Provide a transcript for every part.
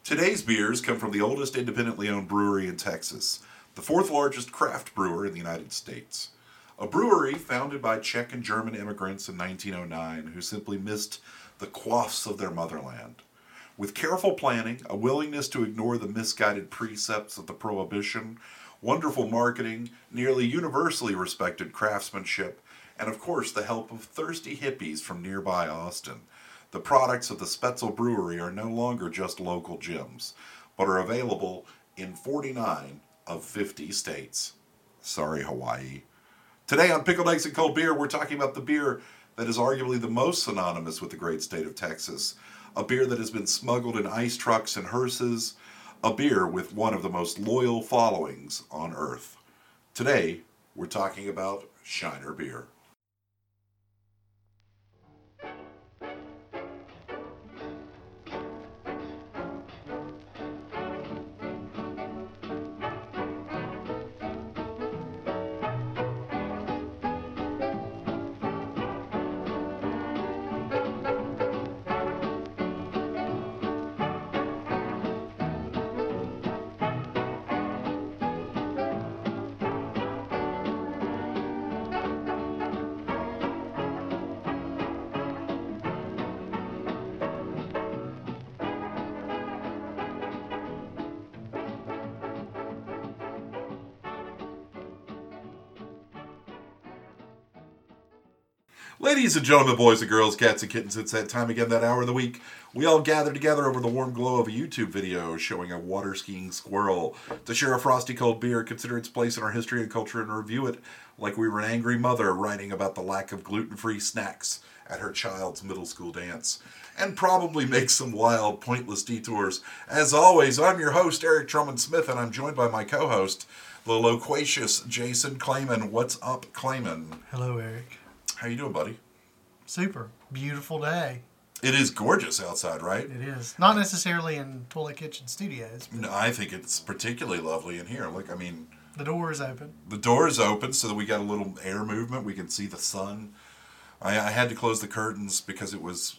Today's beers come from the oldest independently owned brewery in Texas, the fourth largest craft brewer in the United States. A brewery founded by Czech and German immigrants in 1909 who simply missed the quaffs of their motherland. With careful planning, a willingness to ignore the misguided precepts of the Prohibition, wonderful marketing, nearly universally respected craftsmanship, and of course the help of thirsty hippies from nearby Austin, the products of the Spetzel Brewery are no longer just local gems, but are available in 49 of 50 states. Sorry, Hawaii. Today on Pickled Eggs and Cold Beer, we're talking about the beer that is arguably the most synonymous with the great state of Texas, a beer that has been smuggled in ice trucks and hearses, a beer with one of the most loyal followings on earth. Today, we're talking about Shiner Beer. Ladies and gentlemen, boys and girls, cats and kittens, it's that time again, that hour of the week. We all gather together over the warm glow of a YouTube video showing a water skiing squirrel to share a frosty cold beer, consider its place in our history and culture, and review it like we were an angry mother writing about the lack of gluten-free snacks at her child's middle school dance, and probably make some wild, pointless detours. As always, I'm your host, Eric Drummond Smith, and I'm joined by my co-host, the loquacious Jason Clayman. What's up, Clayman? Hello, Eric. How you doing, buddy? Super. Beautiful day. It is gorgeous outside, right? It is. Not necessarily in Toilet Kitchen Studios. No, I think it's particularly lovely in here. Look, I mean... The door is open. The door is open so that we got a little air movement. We can see the sun. I had to close the curtains because it was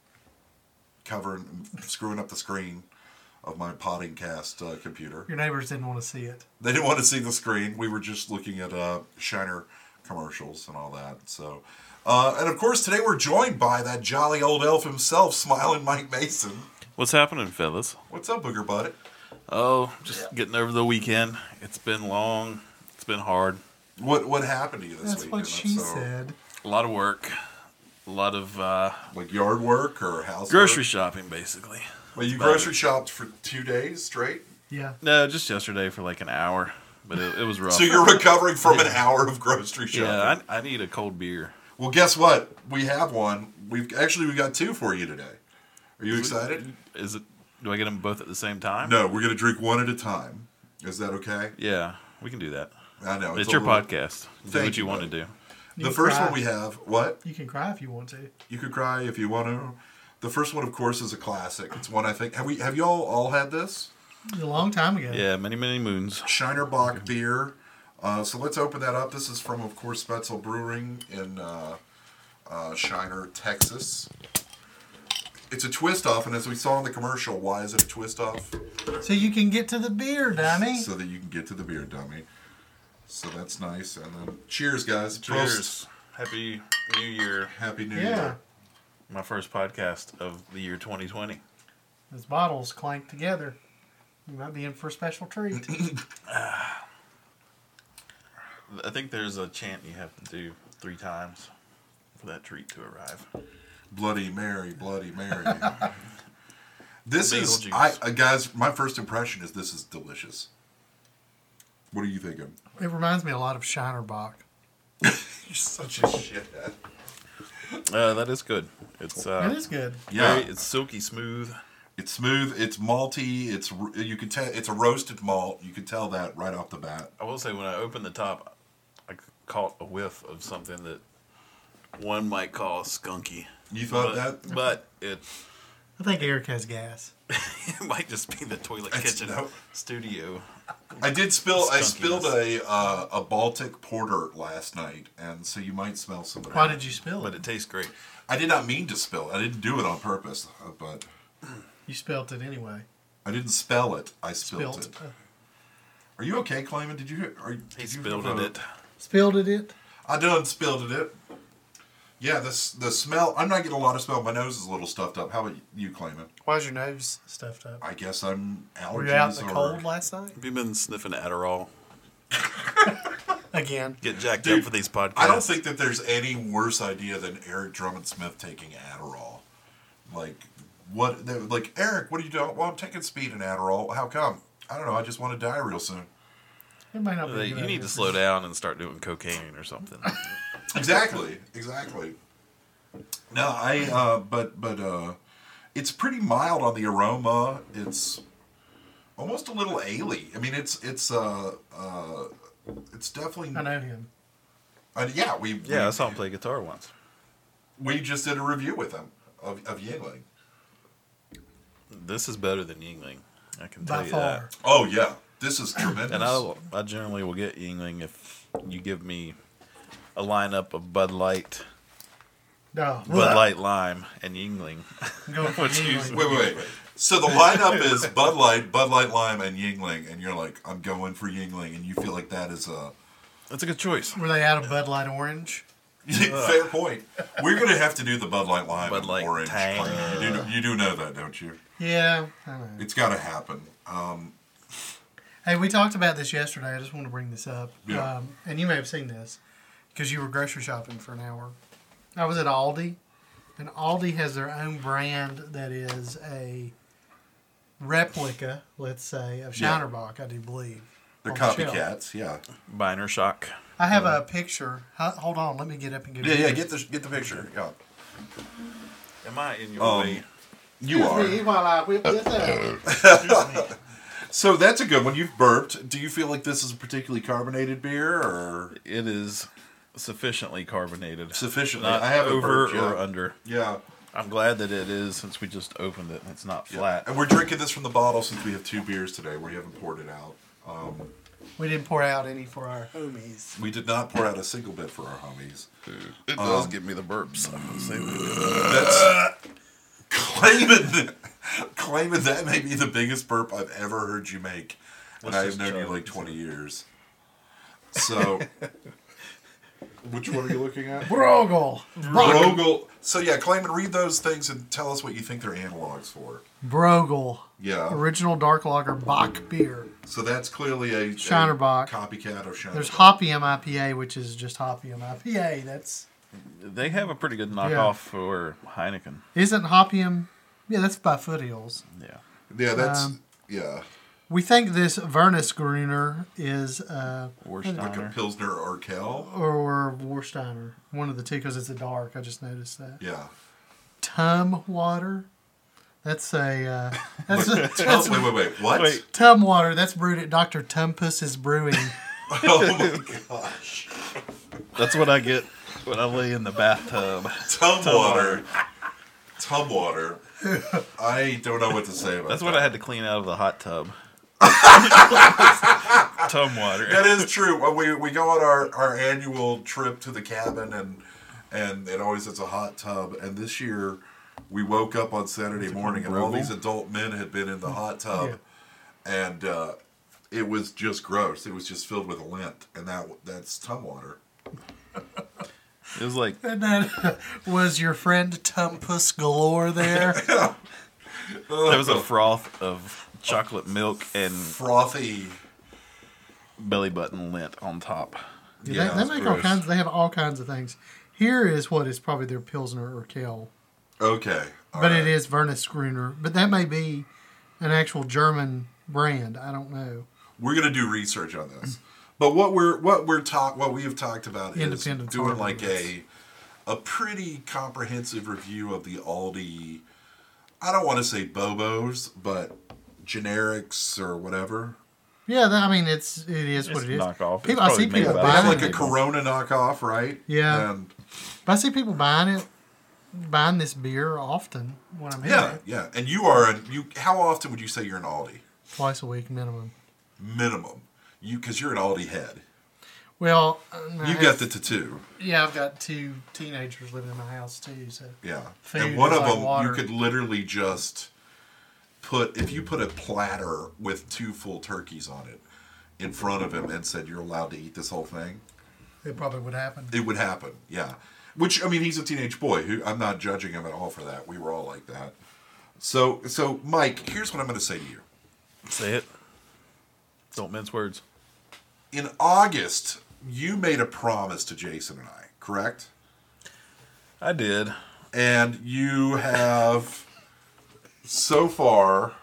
screwing up the screen of my potting cast computer. Your neighbors didn't want to see it. They didn't want to see the screen. We were just looking at Shiner commercials and all that. So, and of course today we're joined by that jolly old elf himself, Smiling Mike Mason. What's happening, fellas? What's up, Booger Butt? Oh, just getting over the weekend. It's been long. It's been hard. What happened to you this That's weekend? what she said. A lot of work. A lot of like yard work or house grocery shopping, basically. Well, you grocery shopped for 2 days straight? Yeah. No, just yesterday for like an hour. But it was rough. So you're recovering from an hour of grocery shopping. Yeah, I need a cold beer. Well, guess what? We have one. We got two for you today. Are you excited? Do I get them both at the same time? No, we're going to drink one at a time. Is that okay? Yeah, we can do that. I know. It's your podcast. Do what you want to do. The first one we have, what? You can cry if you want to. You could cry if you want to. The first one, of course, is a classic. It's one I think. Have you all had this? A long time ago. Yeah, many, many moons. Shiner Bock beer. So let's open that up. This is from, of course, Spetzel Brewing in Shiner, Texas. It's a twist-off, and as we saw in the commercial, why is it a twist-off? So you can get to the beer, dummy. So that you can get to the beer, dummy. So that's nice. And then, cheers, guys. Cheers. Prost. Happy New Year. Happy New Yeah. Year. My first podcast of the year 2020. Those bottles clank together. You might be in for a special treat. I think there's a chant you have to do 3 times for that treat to arrive. Bloody Mary, Bloody Mary. This is, Beetlejuice. guys, my first impression is this is delicious. What are you thinking? It reminds me a lot of Shiner Bock. You're such a shithead. That is good. It is good. Yeah. It's silky smooth. It's smooth. It's malty. You can tell it's a roasted malt. You can tell that right off the bat. I will say when I opened the top, I caught a whiff of something that one might call skunky. You thought that? But it I think Eric has gas. it might just be the toilet kitchen studio. I spilled Skunkiness. a Baltic porter last night, and so you might smell some of that. Why did you spill But it? it tastes great. I did not mean to spill it. I didn't do it on purpose, but You spilled it anyway. I didn't spell it. I spilled Spilt. it. Are you okay, Clayman? Did you? He spilled it. Spilled it. I done spilled it. Yeah, the smell. I'm not getting a lot of smell. My nose is a little stuffed up. How about you, Clayman? Why's your nose stuffed up? I guess I'm allergies. Were you out in the cold last night? Have you been sniffing Adderall? Again. Get jacked Dude, up for these podcasts. I don't think that there's any worse idea than Eric Drummond Smith taking Adderall. Like, what? Like, Eric, what are you doing? Well, I'm taking speed and Adderall. How come? I don't know. I just want to die real soon. It might not be a good You idea need to for slow you. down and start doing cocaine or something. Exactly. No, but it's pretty mild on the aroma. It's almost a little ale-y. I mean, it's definitely. I know him. Yeah, Yeah, I saw him play guitar once. we just did a review with him of Yingling. This is better than Yingling. I can By tell you far. that. Oh yeah, this is tremendous. And I generally will get Yingling if you give me a lineup of Bud Light, No. Bud Light Lime, and Yingling. Go for Which Yingling. Wait. So the lineup is Bud Light Lime, and Yingling, and you're like, I'm going for Yingling, and you feel like that is a That's a good choice. Were they out of Bud Light Orange? fair point. We're gonna have to do the Bud Light Lime Bud and Light Orange. Tang. You do know that, don't you? Yeah, I know. It's got to happen. Hey, we talked about this yesterday. I just want to bring this up. Yeah. And you may have seen this because you were grocery shopping for an hour. I was at Aldi, and Aldi has their own brand that is a replica, let's say, of Yeah. Shinerbach, I do believe. They're on the shelf. copycats. Yeah. Biner Shock. I have a picture. Hold on, let me get up and give you Yeah. a Get the picture. Yeah. Am I in your way? You are. while I whip this out. So that's a good one. You've burped. Do you feel like this is a particularly carbonated beer, or It is sufficiently carbonated. sufficiently? Not I haven't over burped yet. or under. Yeah. I'm glad that it is since we just opened it and it's not flat. And we're drinking this from the bottle since we have 2 beers today. We haven't poured it out. We didn't pour out any for our homies. We did not pour out a single bit for our homies. It does give me the burps. That's claiming that may be the biggest burp I've ever heard you make, and Let's I have just known you try like it. 20 years. So, which one are you looking at? Bruegel. Bruegel. So yeah, claim and read those things and tell us what you think they're analogs for. Bruegel. Yeah. Original dark lager Bach beer. So that's clearly a Shinerbach. copycat of Shinerbach. There's Hopium IPA, which is just Hopium IPA. That's They have a pretty good knockoff for Heineken. isn't Hopium. Yeah, that's by Foothills. Yeah. Yeah, that's yeah. We think this Wernesgrüner is Like a Warsteiner. Pilsner Urquell. or Warsteiner, one of the two, because it's a dark. I just noticed that. Yeah. Tum water. That's a Wait. What? Wait. Tum water. That's brewed at Dr. Tumpus's Brewing. Oh my gosh. That's what I get when I lay in the bathtub. Tum water. Tum water. I don't know what to say about That's that. what I had to clean out of the hot tub. Tum water. That is true. We go on our annual trip to the cabin, and it always is a hot tub. And this year, we woke up on Saturday morning, and all these adult men had been in the hot tub, and it was just gross. It was just filled with lint, and that's tum water. It was like And then was your friend Tumpus Galore there? there was a froth of chocolate milk and Frothy. belly button lint on top. Yeah, they it's make all gross. kinds. They have all kinds of things. Here is what is probably their Pilsner or Urquell. Okay. all But right. it is Wernesgrüner. But that may be an actual German brand. I don't know. We're gonna do research on this. But what we have talked about is Independent doing farm like units. a pretty comprehensive review of the Aldi. I don't want to say Bobos, but generics or whatever. Yeah, I mean it is what It's it is. knockoff. It's People, I see probably made people by They the have buying like a it. Corona knockoff, right? Yeah. And But I see people buying this beer often when I'm here. yeah. And how often would you say you're an Aldi? Twice a week minimum. Minimum. Because you're an Aldi head. Well, You got the tattoo. Yeah, I've got 2 teenagers living in my house too. So Yeah. Food and one is of like them, water. you could literally just put a platter with 2 full turkeys on it in front of him and said you're allowed to eat this whole thing, It probably would happen. it would happen. Yeah. Which, I mean, he's a teenage boy. I'm not judging him at all for that. We were all like that. So Mike, here's what I'm going to say to you. Say it. Don't mince words. In August, you made a promise to Jason and I, correct? I did. And you have so far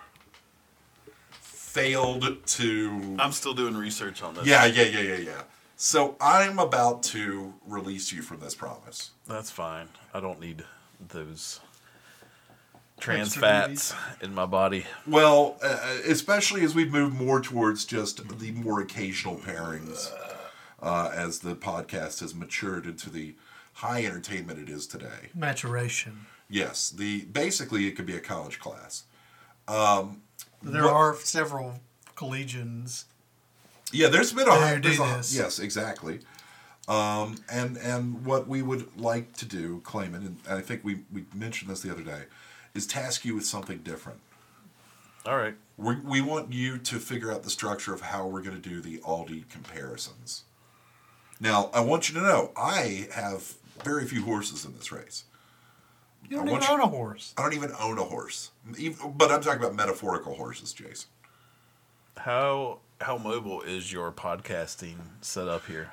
failed to... I'm still doing research on this. Yeah. So I'm about to release you from this promise. That's fine. I don't need those trans Extra fats in my body. Well, especially as we move more towards just the more occasional pairings, as the podcast has matured into the high entertainment it is today. Maturation. Yes, basically it could be a college class. There are several collegians. Yeah, there's been a do this. yes, exactly. And what we would like to do, Clayman, and I think we mentioned this the other day, is task you with something different. All right. We want you to figure out the structure of how we're going to do the Aldi comparisons. Now, I want you to know, I have very few horses in this race. You don't even own a horse. I don't even own a horse. But I'm talking about metaphorical horses, Jason. How mobile is your podcasting setup here?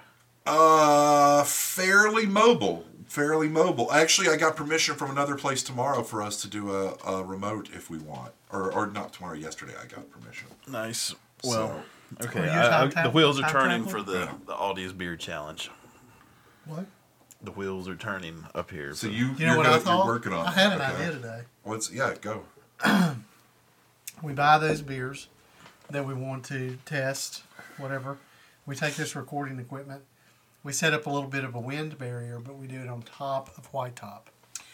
Fairly mobile. Actually, I got permission from another place tomorrow for us to do a remote if we want. Or not tomorrow, yesterday I got permission. Nice. Well, okay. Well, The wheels are time turning travel? for the Aldi's beer challenge. What? The wheels are turning up here. So You know what I thought? you're working on I had it, an okay? idea today. Go. We buy those beers that we want to test, whatever. We take this recording equipment. We set up a little bit of a wind barrier, but we do it on top of White Top.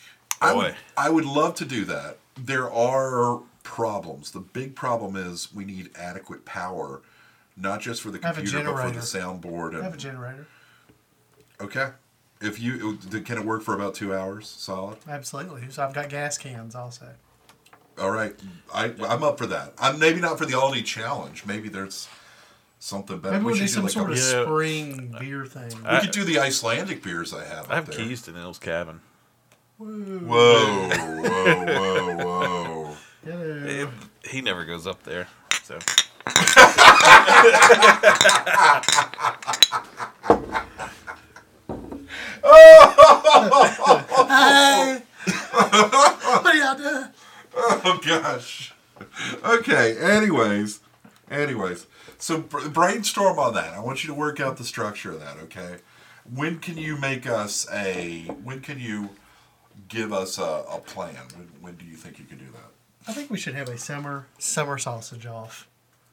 I would love to do that. There are problems. The big problem is we need adequate power, not just for the I have a computer, but for the generator. soundboard. I have a generator. Okay. Can it work for about 2 hours solid? Absolutely. So I've got gas cans also. All right. I'm up for that. I'm maybe not for the Aldi challenge. Maybe there's something better. Maybe we'll do should some sort of Yeah. spring beer thing. We could do the Icelandic beers I have. I have up there. keys to Neil's cabin. Whoa. Yeah. He never goes up there. So Hey! What are y'all doing? Oh gosh. Okay. Anyways. So brainstorm on that. I want you to work out the structure of that. Okay. When can you give us a plan? When do you think you can do that? I think we should have a summer sausage off.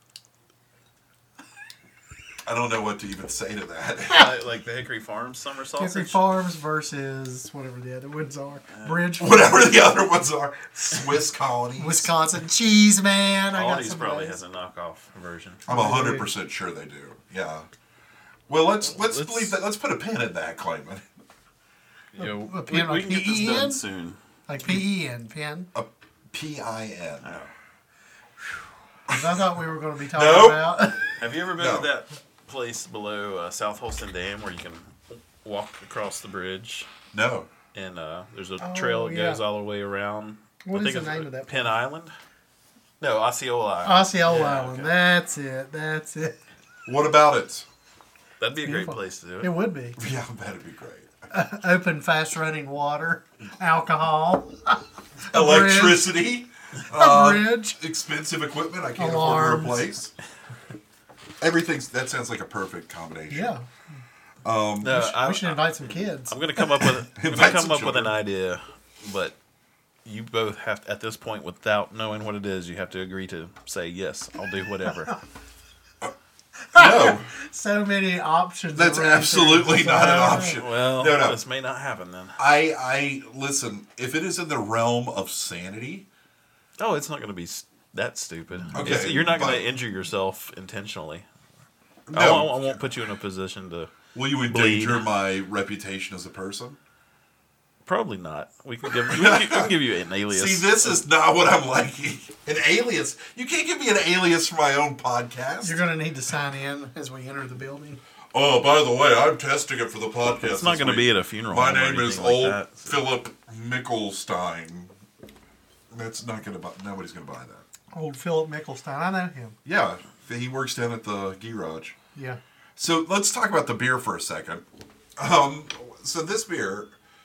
I don't know what to even say to that. like the Hickory Farms summer sausage. Hickory Farms versus whatever the other ones are. Bridge. Whatever the other ones are. Swiss colonies. Wisconsin cheese, man. I got Aldi's some probably of those. has a knockoff version. I'm 100% sure they do. Yeah. Well, let's believe that. Let's put a pin in that, Clayman. You know, A we pin like can get this PEN? done soon. Like PEN, pen. A PIN. Because I thought we were going to be talking Nope. about. Have you ever been No. to that place below South Holston Dam where you can walk across the bridge? No. And there's a trail that goes yeah. all the way around. What I is think the it's name of that Penn place? Island? No, Osceola Island. Osceola Yeah, Island. okay. That's it. What about it? That'd be a Beautiful. great place to do It it. would be. Yeah, that'd be great. Open, fast running water, alcohol, Electricity. a bridge. Expensive equipment I can't Alarms. afford to replace. That sounds like a perfect combination. Yeah. No, We should invite some kids. I'm going to come up with Invite some an children. idea, but you both have at this point, without knowing what it is, you have to agree to say yes. I'll do whatever. No, So many options. that's around here. absolutely not an option. Well, No. this may not happen then. I listen. If it is in the realm of sanity, Oh, it's not going to be that stupid. Okay, You're not going but- to injure yourself intentionally. no. I won't put you in a position to. Will you bleed. endanger my reputation as a person? Probably not. We can give you an alias. See, this is not what I'm liking. An alias. You can't give me an alias for my own podcast. You're going to need to sign in as we enter the building. Oh, by the way, I'm testing it for the podcast. It's not going to be at a funeral. My home or name is anything like Old that, so. Philip Mickelstein. That's not going to buy. Nobody's going to buy that. Old Philip Mickelstein. I know him. Yeah, he works down at the garage. Yeah. So let's talk about the beer for a second. So this beer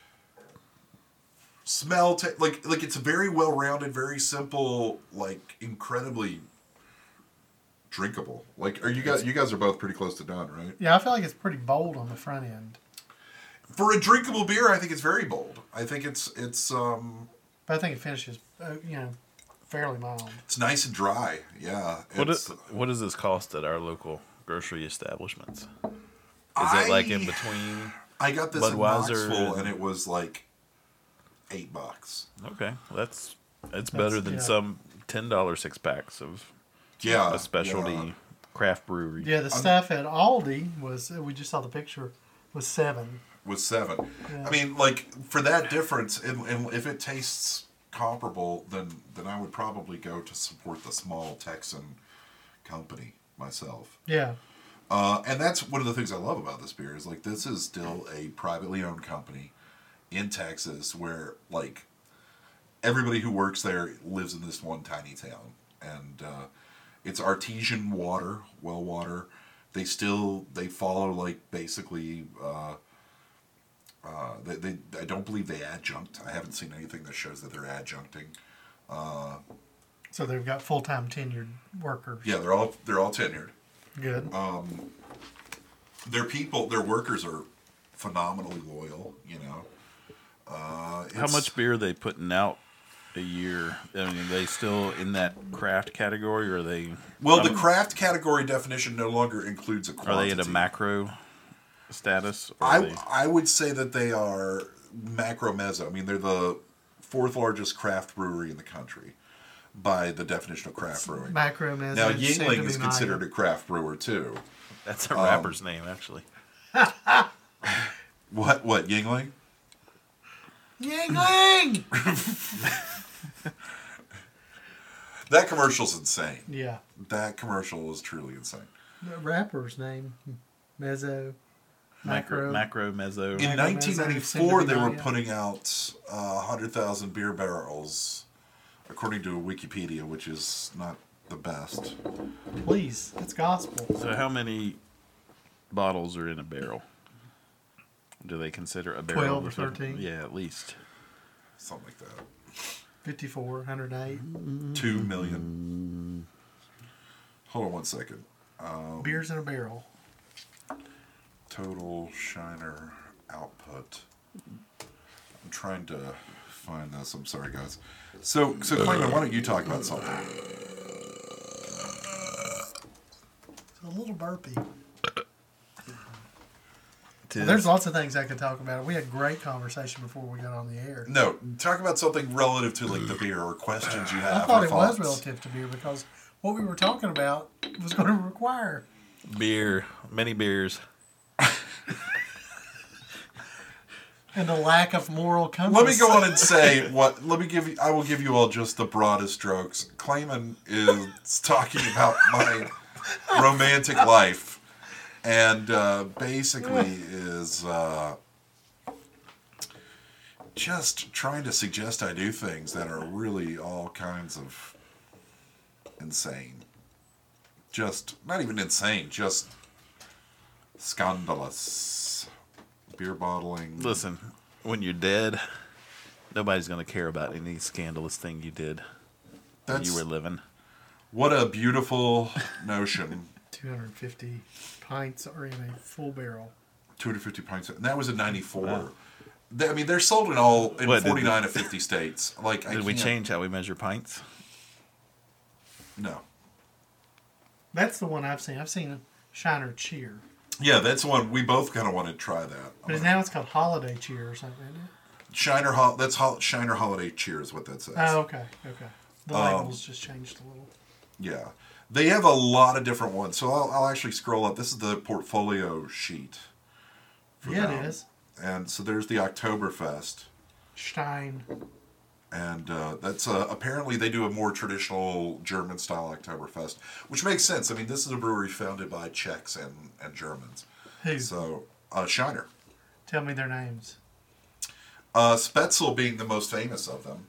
like it's very well rounded, very simple, like incredibly drinkable. Like, you guys are both pretty close to done, right? Yeah, I feel like it's pretty bold on the front end. For a drinkable beer, I think it's very bold. I think it's But I think it finishes, fairly mild. It's nice and dry. Yeah. What does this cost at our local grocery establishments? Is it like in between? I got this Budweiser in Knoxville, and it was like $8. Okay, that's better than some $10 6-packs of a specialty craft brewery. Yeah, the stuff at Aldi was, we just saw the picture, was $7. Was $7. Yeah. I mean, like, for that difference, and if it tastes comparable, then I would probably go to support the small Texan company myself. Yeah. And that's one of the things I love about this beer is, like, this is still a privately owned company in Texas where, like, everybody who works there lives in this one tiny town. And it's artesian water, well water. They follow, like, basically, I don't believe they adjunct. I haven't seen anything that shows that they're adjuncting. So they've got full-time tenured workers. Yeah, they're all tenured. Good. Their workers are phenomenally loyal, How much beer are they putting out a year? I mean, are they still in that craft category, or are they? Well, the craft category definition no longer includes a quantity. Are they at a macro status? I would say that they are macro mezzo. I mean, they're the fourth largest craft brewery in the country by the definition of craft brewing. Macro mezzo. Now, Yuengling is considered a craft brewer too. That's a rapper's name, actually. What Yuengling? Yuengling! That commercial's insane. Yeah. That commercial is truly insane. The rapper's name, Mezzo. Macro mezzo. In 1994, they were putting out 100,000 beer barrels, according to Wikipedia, which is not the best. Please, it's gospel. So how many bottles are in a barrel? Do they consider a barrel? 12 or 13? Yeah, at least. Something like that. 54, 108. 2 million. Hold on one second. Beers in a barrel. Total Shiner output. I'm trying to find this. I'm sorry, guys. So Clayman, why don't you talk about something? It's a little burpy. Well, there's lots of things I could talk about. We had a great conversation before we got on the air. No, talk about something relative to like the beer or questions you have. I thought or it thoughts. was relative to beer because what we were talking about was going to require beer, many beers. and the lack of moral compass. Let me go on and say what. I will give you all just the broadest strokes. Clayman is talking about my romantic life. And basically is just trying to suggest I do things that are really all kinds of insane. Just, not even insane, just scandalous. Beer bottling. Listen, when you're dead, nobody's going to care about any scandalous thing you did when you were living. What a beautiful notion. 250 pints are in a full barrel. 250 pints. And that was in 94. Wow. I mean, they're sold in 49 of 50 states. Like, did we change how we measure pints? No. That's the one I've seen. I've seen Shiner Cheer. Yeah, that's the one. We both kind of want to try that. But now it's called Holiday Cheer or something, isn't it? Shiner Holiday Cheer is what that says. Oh, okay. The labels just changed a little. Yeah. They have a lot of different ones. So I'll actually scroll up. This is the portfolio sheet. Yeah, it is. And so there's the Oktoberfest. Stein. And that's apparently they do a more traditional German-style Oktoberfest, which makes sense. I mean, this is a brewery founded by Czechs and Germans. Who? So, Shiner. Tell me their names. Spätzle being the most famous of them.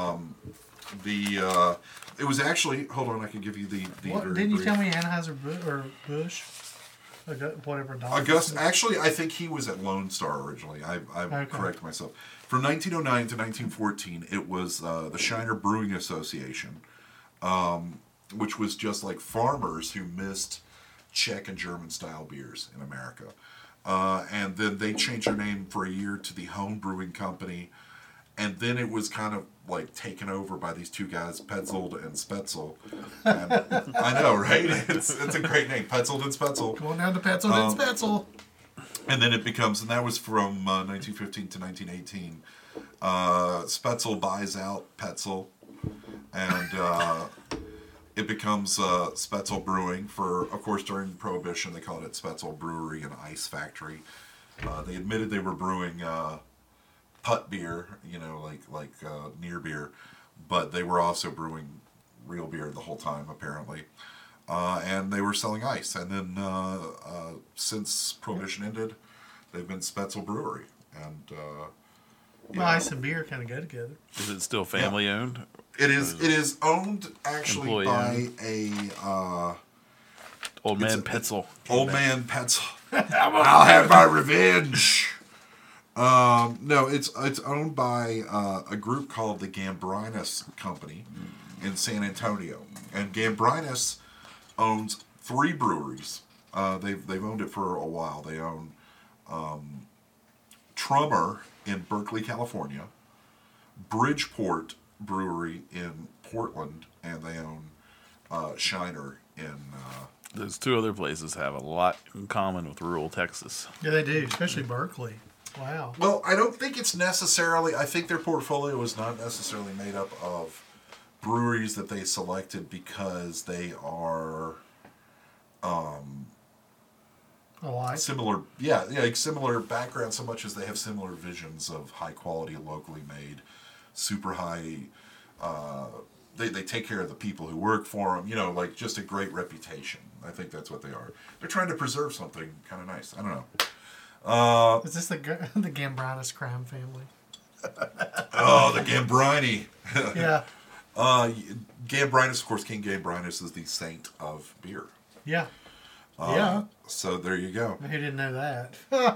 It was actually, hold on, I can give you the What, very didn't you brief. tell me Anheuser-Busch? Whatever. August, actually, I think he was at Lone Star originally. I Okay. correct myself. From 1909 to 1914, it was the Shiner Brewing Association, which was just like farmers who missed Czech and German style beers in America. And then they changed their name for a year to the Home Brewing Company. And then it was kind of like taken over by these two guys, Petzold and Spätzle. And I know, right? It's a great name, Petzold and Spätzle. Going down to Petzold and Spätzle. And then it becomes, and that was from 1915 to 1918. Spätzle buys out Petzel, and it becomes Spätzle Brewing. For, of course, during Prohibition, they called it Spätzle Brewery and Ice Factory. They admitted they were brewing putt beer, like near beer, but they were also brewing real beer the whole time, apparently. And they were selling ice. And then since Prohibition ended, they've been Spätzle Brewery. And Well, ice and beer kind of go together. Is it still family owned? it is owned actually by Employee a Old man Petzel. old man Petzel. I'll have my revenge. No, it's owned by a group called the Gambrinus Company in San Antonio, and Gambrinus owns 3 breweries. They've owned it for a while. They own Trummer in Berkeley, California, Bridgeport Brewery in Portland, and they own Shiner in. Those 2 other places have a lot in common with rural Texas. Yeah, they do, especially Berkeley. Wow. Well, I don't think it's necessarily. I think their portfolio is not necessarily made up of breweries that they selected because they are Alike. similar. Yeah, like similar background. So much as they have similar visions of high quality, locally made, super high. They take care of the people who work for them. Like just a great reputation. I think that's what they are. They're trying to preserve something kind of nice. I don't know. Is this the Gambrinus crime family? Oh, the Gambrini. Yeah. Gambrinus, of course, King Gambrinus is the saint of beer. Yeah. Yeah. So there you go. Who didn't know that?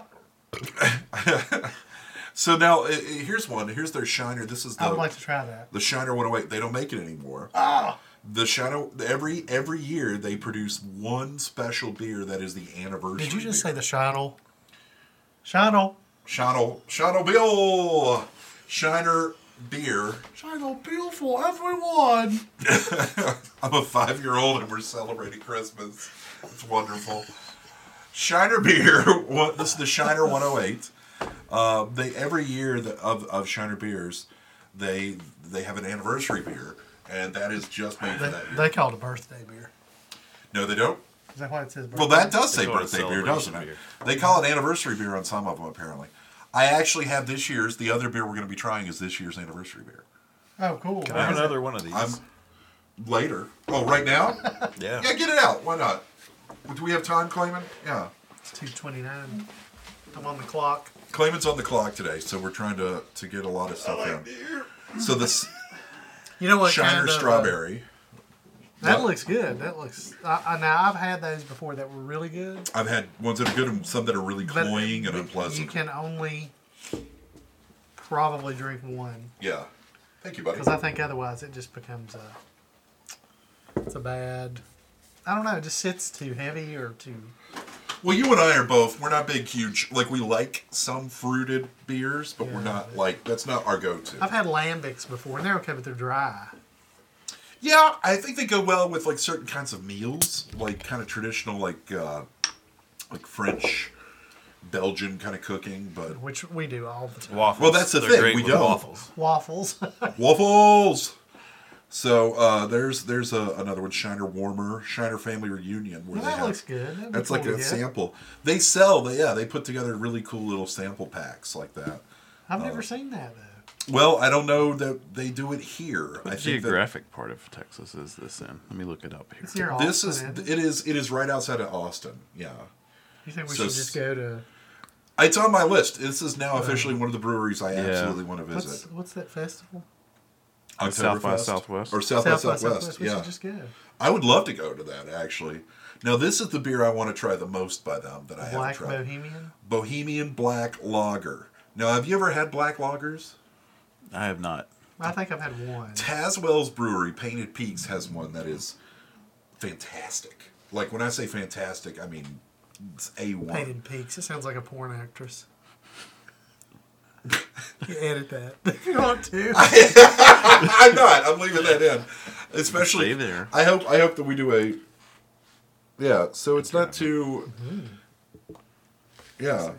So now here's one. Here's their Shiner. This is I would like to try that. the Shiner 108. They don't make it anymore. Ah! The Shiner every year they produce one special beer that is the anniversary. Did you just say beer. the Shidle? Shidle. Shiner Bill, Shiner beer. Shidle Bill for everyone. I'm a 5-year-old and we're celebrating Christmas. It's wonderful. Shiner beer. This is the Shiner 108. They every year of Shiner beers, they have an anniversary beer, and that is just made for that year. They call it a birthday beer. No, they don't. Is that why it says birthday? Well, that does They say call it birthday beer, celebration doesn't it? beer. They call it anniversary beer on some of them, apparently. I actually have this year's. The other beer we're going to be trying is this year's anniversary beer. Oh, cool. Can I have another one of these? I'm later. Oh, right now? Yeah. Yeah, get it out. Why not? Do we have time, Clayman? Yeah. It's 2:29. I'm on the clock. Clayman's on the clock today, so we're trying to get a lot of stuff in. So this You know what? Shiner kind of, strawberry. that Yep. looks good. That looks. Now I've had those before that were really good. I've had ones that are good and some that are really But cloying and You unpleasant. can only probably drink one Yeah. Thank you, buddy. because I think otherwise it just becomes it's a bad. I don't know. It just sits too heavy or too. Well, you and I are both. We're not big, huge. Like we like some fruited beers, but we're Yeah. not like that's not our go-to. I've had lambics before and they're okay, but they're dry. Yeah, I think they go well with like certain kinds of meals, like kind of traditional, like French, Belgian kind of cooking. But Which we do all the time. Waffles. Well, that's the They're thing, great we with don't. waffles. Waffles. waffles. So there's another one, Shiner Warmer, Shiner Family Reunion, where Well, they that have. looks good. That'd be That's cool like to a get. sample. They sell. They put together really cool little sample packs like that. I've never seen that though. Well, I don't know that they do it here. What I think geographic part of Texas is this in? Let me look it up It's here. near this Austin, is isn't it? it is right outside of Austin. Yeah. You think we so should just go to It's on my list. This is now officially one of the breweries I absolutely want to visit. what's that festival? South by Oktoberfest? Southwest. Or South by by Southwest. We Yeah. should just go. I would love to go to that, actually. Now, this is the beer I want to try the most by them that I haven't Black tried. Bohemian. Bohemian Black Lager. Now, have you ever had black lagers? I have not. I think I've had one. Tazwell's Brewery, Painted Peaks, has one that is fantastic. Like, when I say fantastic, I mean it's A1. Painted Peaks. It sounds like a porn actress. You edit that if you want to. I'm not. I'm leaving that in. Especially, Stay there. I hope that we do a... Yeah, so it's not too... Yeah.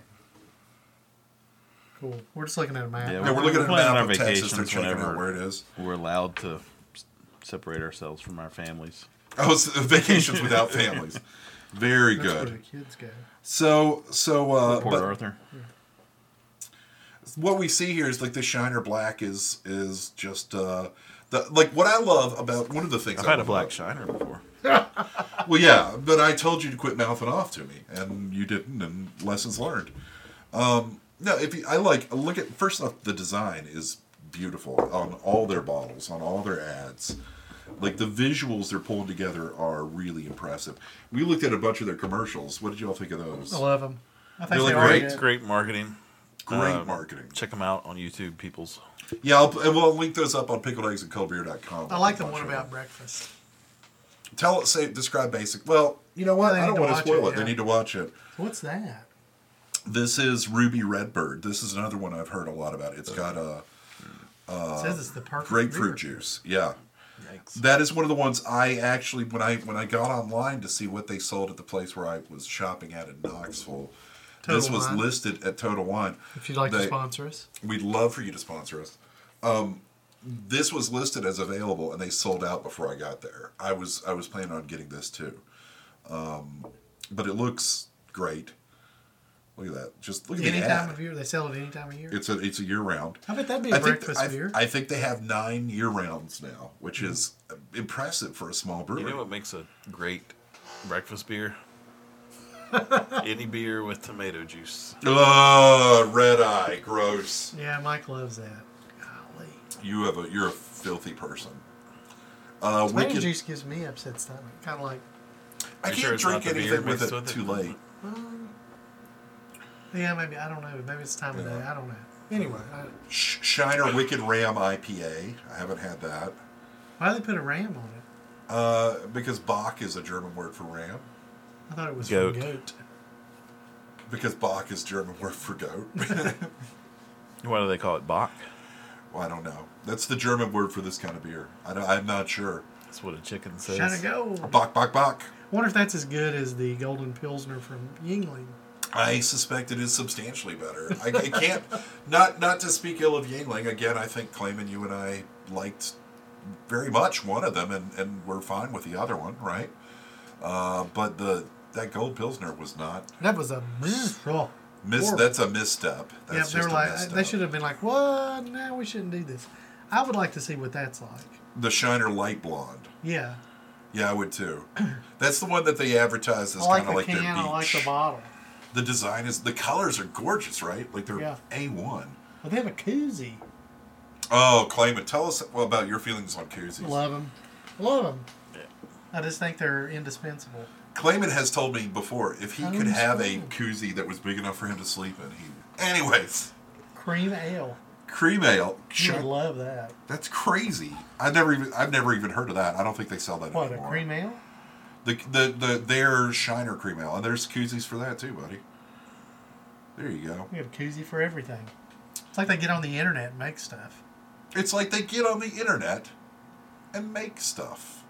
Cool. We're just looking at a map. Yeah, Yeah, we're looking at a planning map our of Texas. They're vacations checking out whenever where it is. we're allowed to separate ourselves from our families. Oh, it's vacations without families. Very That's where the good. kids go. So Port but Arthur. what we see here is like the Shiner Black is just like what I love about one of the things I've I had a love black about- shiner before. Well, yeah, but I told you to quit mouthing off to me, and you didn't, and lessons learned. No, I look at first off, the design is beautiful on all their bottles, on all their ads. Like the visuals they're pulling together are really impressive. We looked at a bunch of their commercials. What did you all think of those? I love them. I think They're they like are great. good. Great marketing. Great marketing. Check them out on YouTube, peoples. Yeah, we'll link those up on pickledeggsandcoldbeer.com. I like the one about breakfast. Describe basic. Well, you know what? They I need don't to want to watch spoil it, it. They yeah. need to watch it. What's that? This is Ruby Redbird. This is another one I've heard a lot about. It's got a It says it's the perfect grapefruit beer. juice. Yeah. Yikes. That is one of the ones I actually when I got online to see what they sold at the place where I was shopping at in Knoxville. This Total was Wine. listed at Total Wine. If you'd like to They- sponsor us. We'd love for you to sponsor us. This was listed as available, and they sold out before I got there. I was planning on getting this too, but it looks great. Look at that! Just look at Any the time ad. of year. They sell it any time of year. It's a year round. I bet that'd be a breakfast beer. I think they have 9 year rounds now, which is impressive for a small brewery. You know what makes a great breakfast beer? Any beer with tomato juice. Red Eye, gross. Yeah, Mike loves that. Golly. You're a filthy person. Tomato Wicked. juice gives me upset stomach. Kind of like, I You can't sure it's not drink the beer anything with mixed it with it? too late. yeah, maybe, I don't know. Maybe it's time of day. I don't know. Anyway, Shiner Wicked Ram IPA. I haven't had that. why did they put a ram on it? Because Bach is a German word for ram. I thought it was Goat. from goat. Because Bach is German word for goat. What do they call it? Bach? Well, I don't know. That's the German word for this kind of beer. I'm not sure. That's what a chicken says. Shine a gold. Bach, Bach, Bach. I wonder if that's as good as the Golden Pilsner from Yingling. I suspect it is substantially better. I can't, not to speak ill of Yingling. Again, I think Clayman, you and I liked very much one of them, and we're fine with the other one, right? But that Gold Pilsner was not. That was a horrible. That's a misstep. Yeah, That's they were just a like, misstep. they should have been like, what? No, we shouldn't do this. I would like to see what that's like. The Shiner Light Blonde. Yeah. Yeah, I would too. That's the one that they advertise as I like kind of the like can, their beach. I like the bottle. The design is, the colors are gorgeous, right? Like they're Yeah. A1. But they have a koozie. Oh, Clayman, tell us about your feelings on koozies. Love them. Love them. Yeah. I just think they're indispensable. Clayman has told me before, if he could have a koozie that was big enough for him to sleep in, anyways, Cream ale. cream ale. You would love that. That's crazy. I've never even heard of that. I don't think they sell that What, a anymore. cream ale? Their Shiner cream ale, and there's koozies for that too, buddy. There you go. We have a koozie for everything. It's like they get on the internet and make stuff. It's like they get on the internet and make stuff.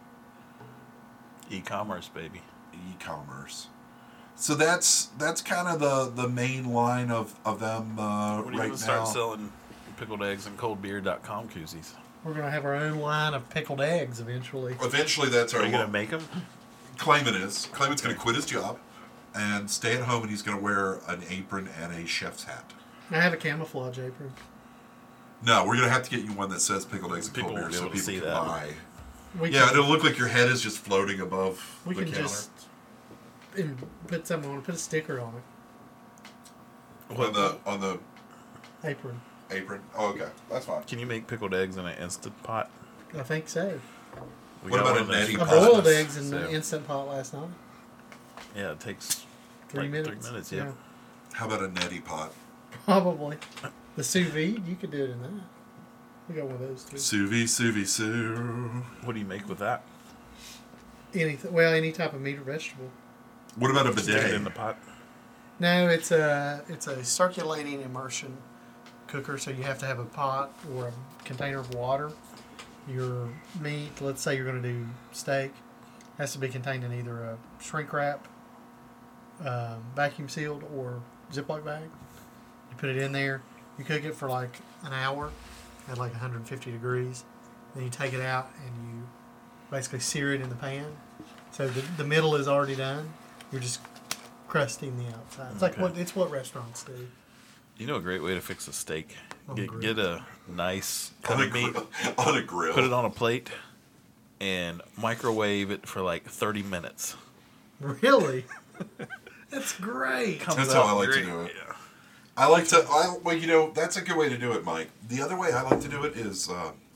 E-commerce, baby. E-commerce. So that's kind of the main line of them When are you right going to start now. selling pickled eggs and coldbeer.com koozies? We're going to have our own line of pickled eggs eventually. Eventually, that's our Are you going to make them? Clayman's going to quit his job and stay at home, and he's going to wear an apron and a chef's hat. I have a camouflage apron. No, we're gonna have to get you one that says pickled eggs and People cold beer won't be so able to people see can that. buy. We Yeah, can, it'll look like your head is just floating above we the can counter. just put something on it, put a sticker on it. On the Apron. apron. Oh, okay, that's fine. Can you make pickled eggs in an instant pot? I think so. We What got about one a of those neti I for pot? boiled Christmas, eggs in the so- Instant Pot last night. Yeah, it takes 3 like minutes. 3 minutes. Yeah. How about a neti pot? Probably. The sous vide, you could do it in that. We got one of those too. Sous vide, sous vide, sous. What do you make with that? Anything, well, any type of meat or vegetable. What about a Stick it in bidet? the pot. No, it's a circulating immersion cooker, so you have to have a pot or a container of water. Your meat, let's say you're going to do steak, has to be contained in either a shrink wrap, vacuum sealed, or Ziploc bag. You put it in there. You cook it for like an hour at like 150 degrees. Then you take it out and you basically sear it in the pan. So the middle is already done. You're just crusting the outside. It's like Okay. what restaurants do. You know a great way to fix a steak? On the grill. Get a nice On cut a, of meat, on a grill. put it on a plate, and microwave it for like 30 minutes. Really? That's great. That's how I like to do it. Yeah. I like to. Well, you know, that's a good way to do it, Mike. The other way I like to do it is,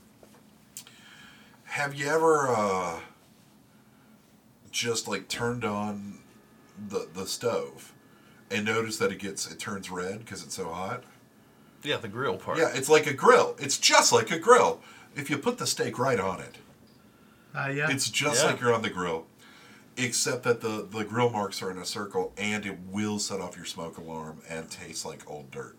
have you ever just like turned on the stove and noticed that it turns red because it's so hot? Yeah, the grill part. Yeah, it's like a grill. It's just like a grill. If you put the steak right on it, Yeah. it's just Yeah. like you're on the grill. Except that the grill marks are in a circle, and it will set off your smoke alarm and taste like old dirt.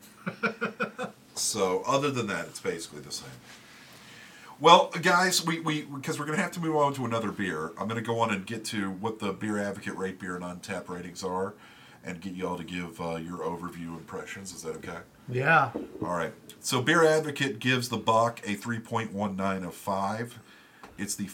So, other than that, it's basically the same. Well, guys, we because we're gonna have to move on to another beer. I'm gonna go on and get to what the Beer Advocate Rate Beer and Untapped ratings are, and get y'all to give your overview impressions. Is that okay? Yeah. All right. So Beer Advocate gives the Bach a 3.19 of 5. It's the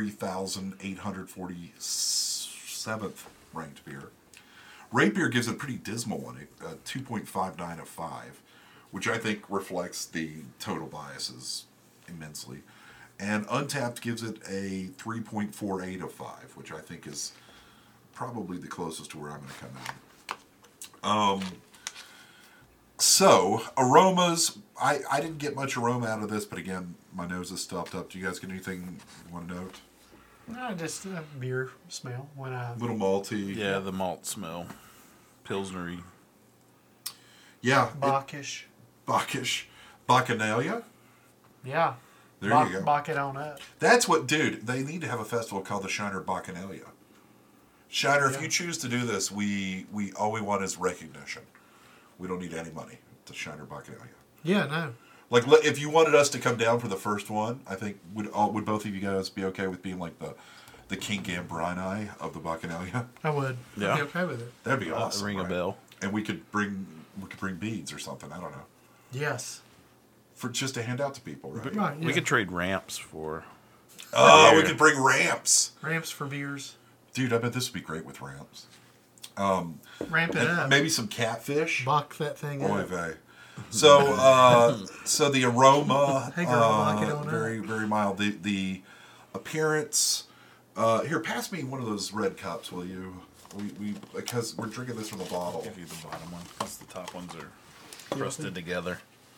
43,847th ranked beer. Rate Beer gives it a pretty dismal one, a 2.59 of 5, which I think reflects the total biases immensely. And Untapped gives it a 3.48 of 5, which I think is probably the closest to where I'm going to come out. So, aromas, I didn't get much aroma out of this, but again, my nose is stuffed up. Do you guys get anything you want to note? No, just a beer smell when I. A little malty. Yeah, the malt smell. Pilsnery. Yeah. Bacchish. Bacchish. Bacchanalia? Yeah. There you go. Bach it on up. That's what, dude, they need to have a festival called the Shiner Bacchanalia. Shiner, if Yeah. you choose to do this, we all we want is recognition. We don't need any money to Shiner Bacchanalia. Yeah, no. Like, if you wanted us to come down for the first one, I think would both of you guys be okay with being like the King Gambrini of the Bacchanalia? I would. Yeah. I'd be okay with it. That'd be awesome. Ring a right? bell. And we could bring beads or something. I don't know, Yes. for just to hand out to people, right? Right. Yeah. We could trade ramps for. Oh, we beer. could bring ramps, Ramps for beers. dude. I bet this would be great with ramps. Ramp it And up. maybe some catfish. Bach that thing Oy up. vey. So, so the aroma, Hey, girl, lock it on up. very, very mild. The appearance. Here, pass me one of those red cups, will you? We because we're drinking this from the bottle. Give you the bottom one, because the top ones are crusted together.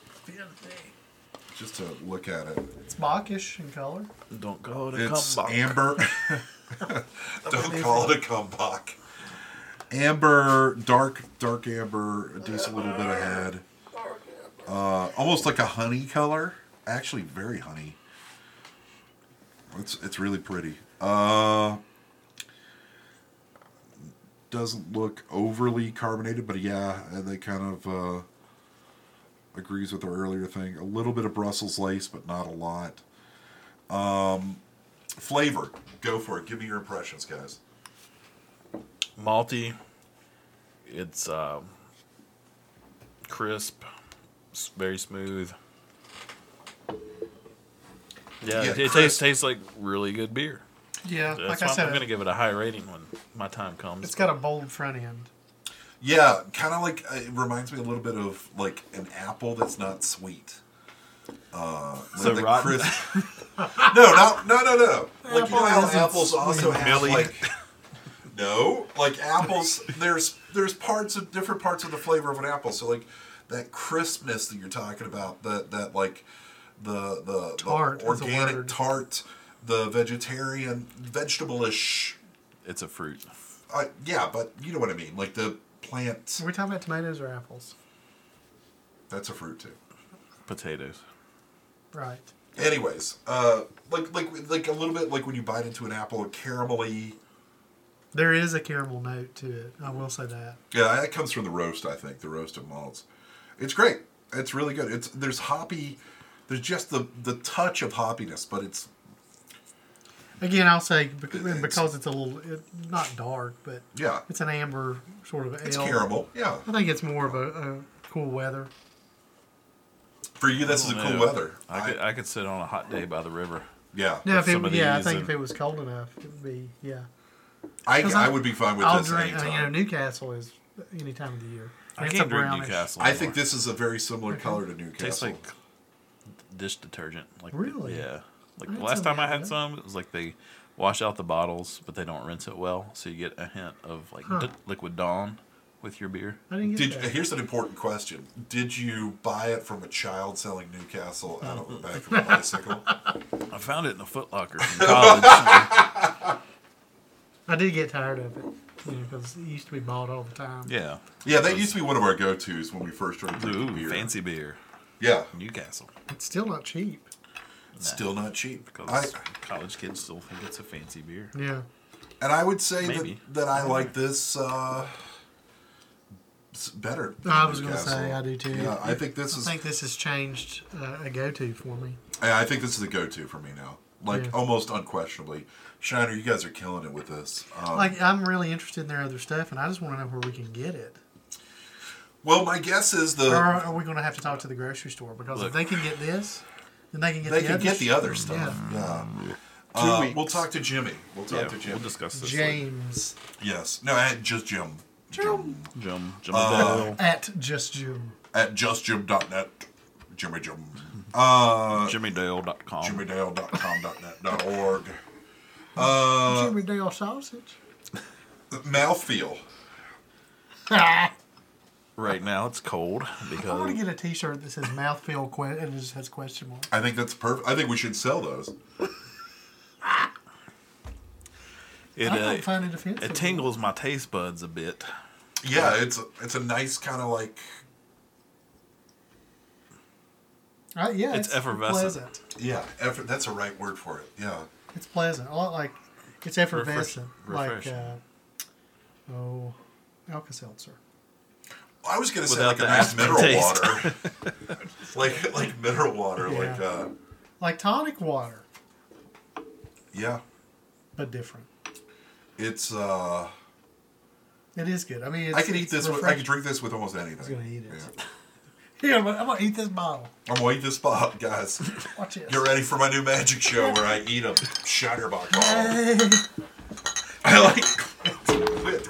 Just to look at it. It's Bachish in color. Don't call it a It's comeback. amber. Don't call it a comeback. Amber, dark amber, a decent little bit ahead. Almost like a honey color. Actually, very honey. It's really pretty. Doesn't look overly carbonated, but yeah, they kind of agrees with our earlier thing. A little bit of Brussels lace, but not a lot. Flavor, go for it. Give me your impressions, guys. Malty. It's crisp. It's very smooth. Yeah, Yeah, it crisp. tastes like really good beer. Yeah, That's like why I said, I'm going to give it a high rating when my time comes. it's got a bold front end. Yeah, kind of like it reminds me a little bit of like an apple that's not sweet. So the rotten. No. Like, you know how isn't apples also have Millie. like no, like apples. There's different parts of the flavor of an apple. So like that crispness that you're talking about, that like the Tart is a organic word. tart, the vegetarian vegetable-ish. It's a fruit. Yeah, but you know what I mean. Like the plant. Are we talking about tomatoes or apples? That's a fruit too. Potatoes. Right. Anyways, like a little bit like when you bite into an apple, a caramelly. There is a caramel note to it. I will say that. Yeah, that comes from the roast. I think the roast of malts. It's great. It's really good. There's hoppy. There's just the touch of hoppiness, but it's Again, I'll say because it's a little not dark, but yeah. it's an amber sort of ale. It's caramel. Yeah. I think it's more of a cool weather. For you, this is a I don't cool know. weather. I could sit on a hot day by the river. Yeah. Yeah, if some of I these think and- if it was cold enough, it would be I would be fine with I'll this drink. anytime. Newcastle is any time of the year. I It's can't a drink brownish. Newcastle. I anymore. think this is a very similar color to Newcastle. tastes like dish detergent. Like Really? Yeah. Like I the had last some time I the had other some, it was like they wash out the bottles, but they don't rinse it well, so you get a hint of like liquid Dawn with your beer. I didn't get that. Here's an important question. Did you buy it from a child selling Newcastle out of the back of a bicycle? I found it in a Foot Locker from college. I did get tired of it because it used to be bought all the time. Yeah. Yeah, that used to be one of our go-tos when we first started drinking Ooh, beer. fancy beer. Yeah. Newcastle. It's still not cheap. Still not cheap. Because college kids still think it's a fancy beer. Yeah. And I would say Maybe. that I like this better. than I was going to Newcastle. say I do too. Yeah, I think this is. I think this has changed a go-to for me. I think this is a go-to for me now. Like Yeah. almost unquestionably. Shiner, you guys are killing it with this. Like I'm really interested in their other stuff, and I just want to know where we can get it. Well, my guess is Or are we going to have to talk to the grocery store? Because Look. if they can get this, then they can get they the can other get the other stuff. Yeah. Yeah. 2 weeks. We'll talk to Jimmy. We'll talk Yeah, to Jimmy. we'll discuss this. later. James Yes. No, at just Jim. Jim. Jim Dale. At Just Jim. At justjim.net. Jimmy Jim. JimmyDale.com. JimmyDale.com.net.org. Jimmy Dale sausage. Mouthfeel. I Right now it's cold want because to get a T-shirt that says "mouthfeel" and it just has question mark. I think that's perfect. I think we should sell those. it I don't find it offensive. it tingles my taste buds a bit. Yeah, it's a nice kind of like. Yeah, It's effervescent. Pleasant. Yeah, that's a right word for it. Yeah. It's pleasant. A lot like it's effervescent. Refreshing. Alka-Seltzer. I was gonna say Without like a the nice mineral aftertaste. water, like mineral water, Yeah. Like tonic water, yeah, but different. it's It is good. I mean, it's, I could eat it's this. I could refreshing. drink this with almost anything. I was gonna eat it. Yeah. Here, I'm gonna eat this bottle. I'm gonna eat this spot, guys. Watch this. Get ready for my new magic show where I eat a Shinerbock bottle. Hey. I like quit.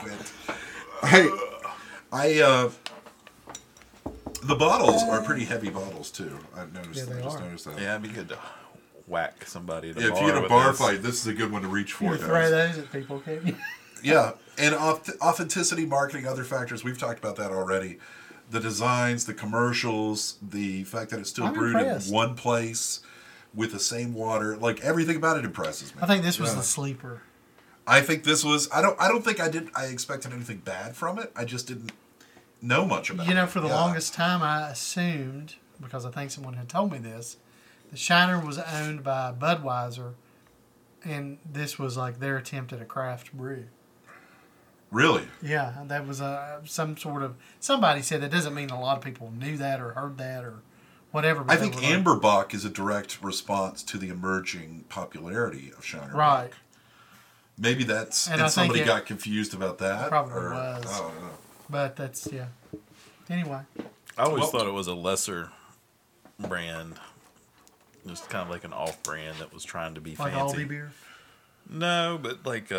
The bottles are pretty heavy bottles too. I've noticed. Yeah, they I just are. noticed that. Yeah, it'd be good to whack somebody at a If bar you get a with bar this. fight, this is a good one to reach for. You guys. throw those at people, can't you? Yeah, and authenticity, marketing, other factors. We've talked about that already. The designs, the commercials, the fact that it's still I'm brewed impressed. in one place with the same water. Like everything about it impresses me. I think this was Yeah. the sleeper. I think this was. I don't think I expected anything bad from it. I just didn't know much about it. You know, for the Yeah. longest time, I assumed, because I think someone had told me this, the Shiner was owned by Budweiser, and this was like their attempt at a craft brew. Really? Yeah, that was some sort of. Somebody said that doesn't mean a lot of people knew that or heard that or whatever. but I they think were like- Amberbach is a direct response to the emerging popularity of Shiner. Right. Maybe that's And and I think somebody it got confused about that. probably or, was. I don't know. But that's, yeah. Anyway. I always Well- thought it was a lesser brand, just kind of like an off brand that was trying to be Like fancy. Aldi beer. No, but like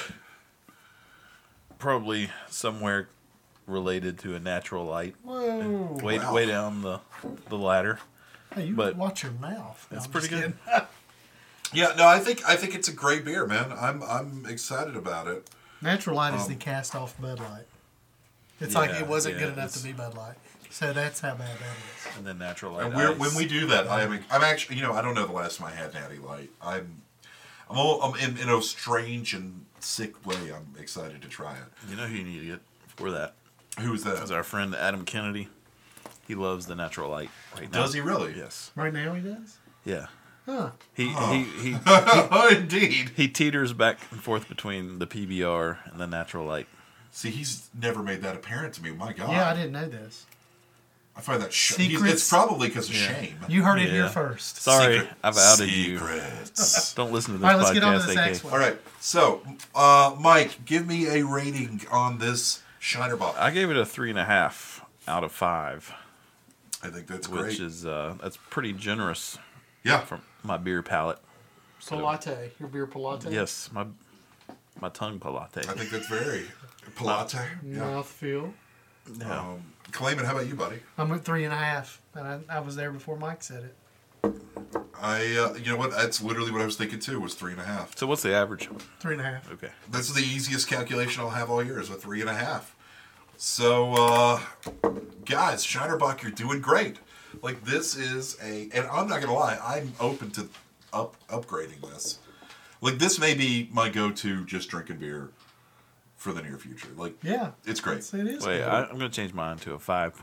probably somewhere related to a natural light. Whoa. Way Wow. way down the ladder. Hey, you But watch your mouth. No, it's I'm pretty just good. kidding. Yeah, no, I think it's a great beer, man. I'm excited about it. Natural Light is the cast-off Bud Light. It's like Yeah, it wasn't yeah, good enough to it's- be Bud Light. So that's how bad that is. And then natural light And ice. when we do that, I'm actually, I don't know the last time I had Natty Light. I'm in a strange and sick way. I'm excited to try it. You know who you need to get for that? Who is Is that? our friend Adam Kennedy. He loves the natural light right now. Does he really? Yes. Right now he does? Yeah. Huh. He Indeed. he teeters back and forth between the PBR and the natural light. See, he's never made that apparent to me. My God. Yeah, I didn't know this. I find that Secrets? it's probably because of Yeah. shame. You heard it here Yeah. first. Sorry, Secret- I've outed you. Secrets. Don't listen to this All right, let's podcast, get on to this AK. next one. All right. So, Mike, give me a rating on this Shiner Bock. I gave it a 3.5 out of 5, I think that's great. which is that's pretty generous Yeah. from my beer palate. Palate. Your beer palate? Yes, my tongue palate. I think that's very polite. Yeah. Mouthfeel. Yeah. Clayman, how about you, buddy? I'm at 3.5, and I was there before Mike said it. You know what? That's literally what I was thinking too. Was 3.5. So what's the average? 3.5. Okay. That's the easiest calculation I'll have all year. Is a 3.5. So, guys, Shiner Bock, you're doing great. Like this is and I'm not gonna lie, I'm open to upgrading this. Like this may be my go-to just drinking beer for the near future. Like, Yeah. it's great. It is. Wait, good. I'm going to change mine to a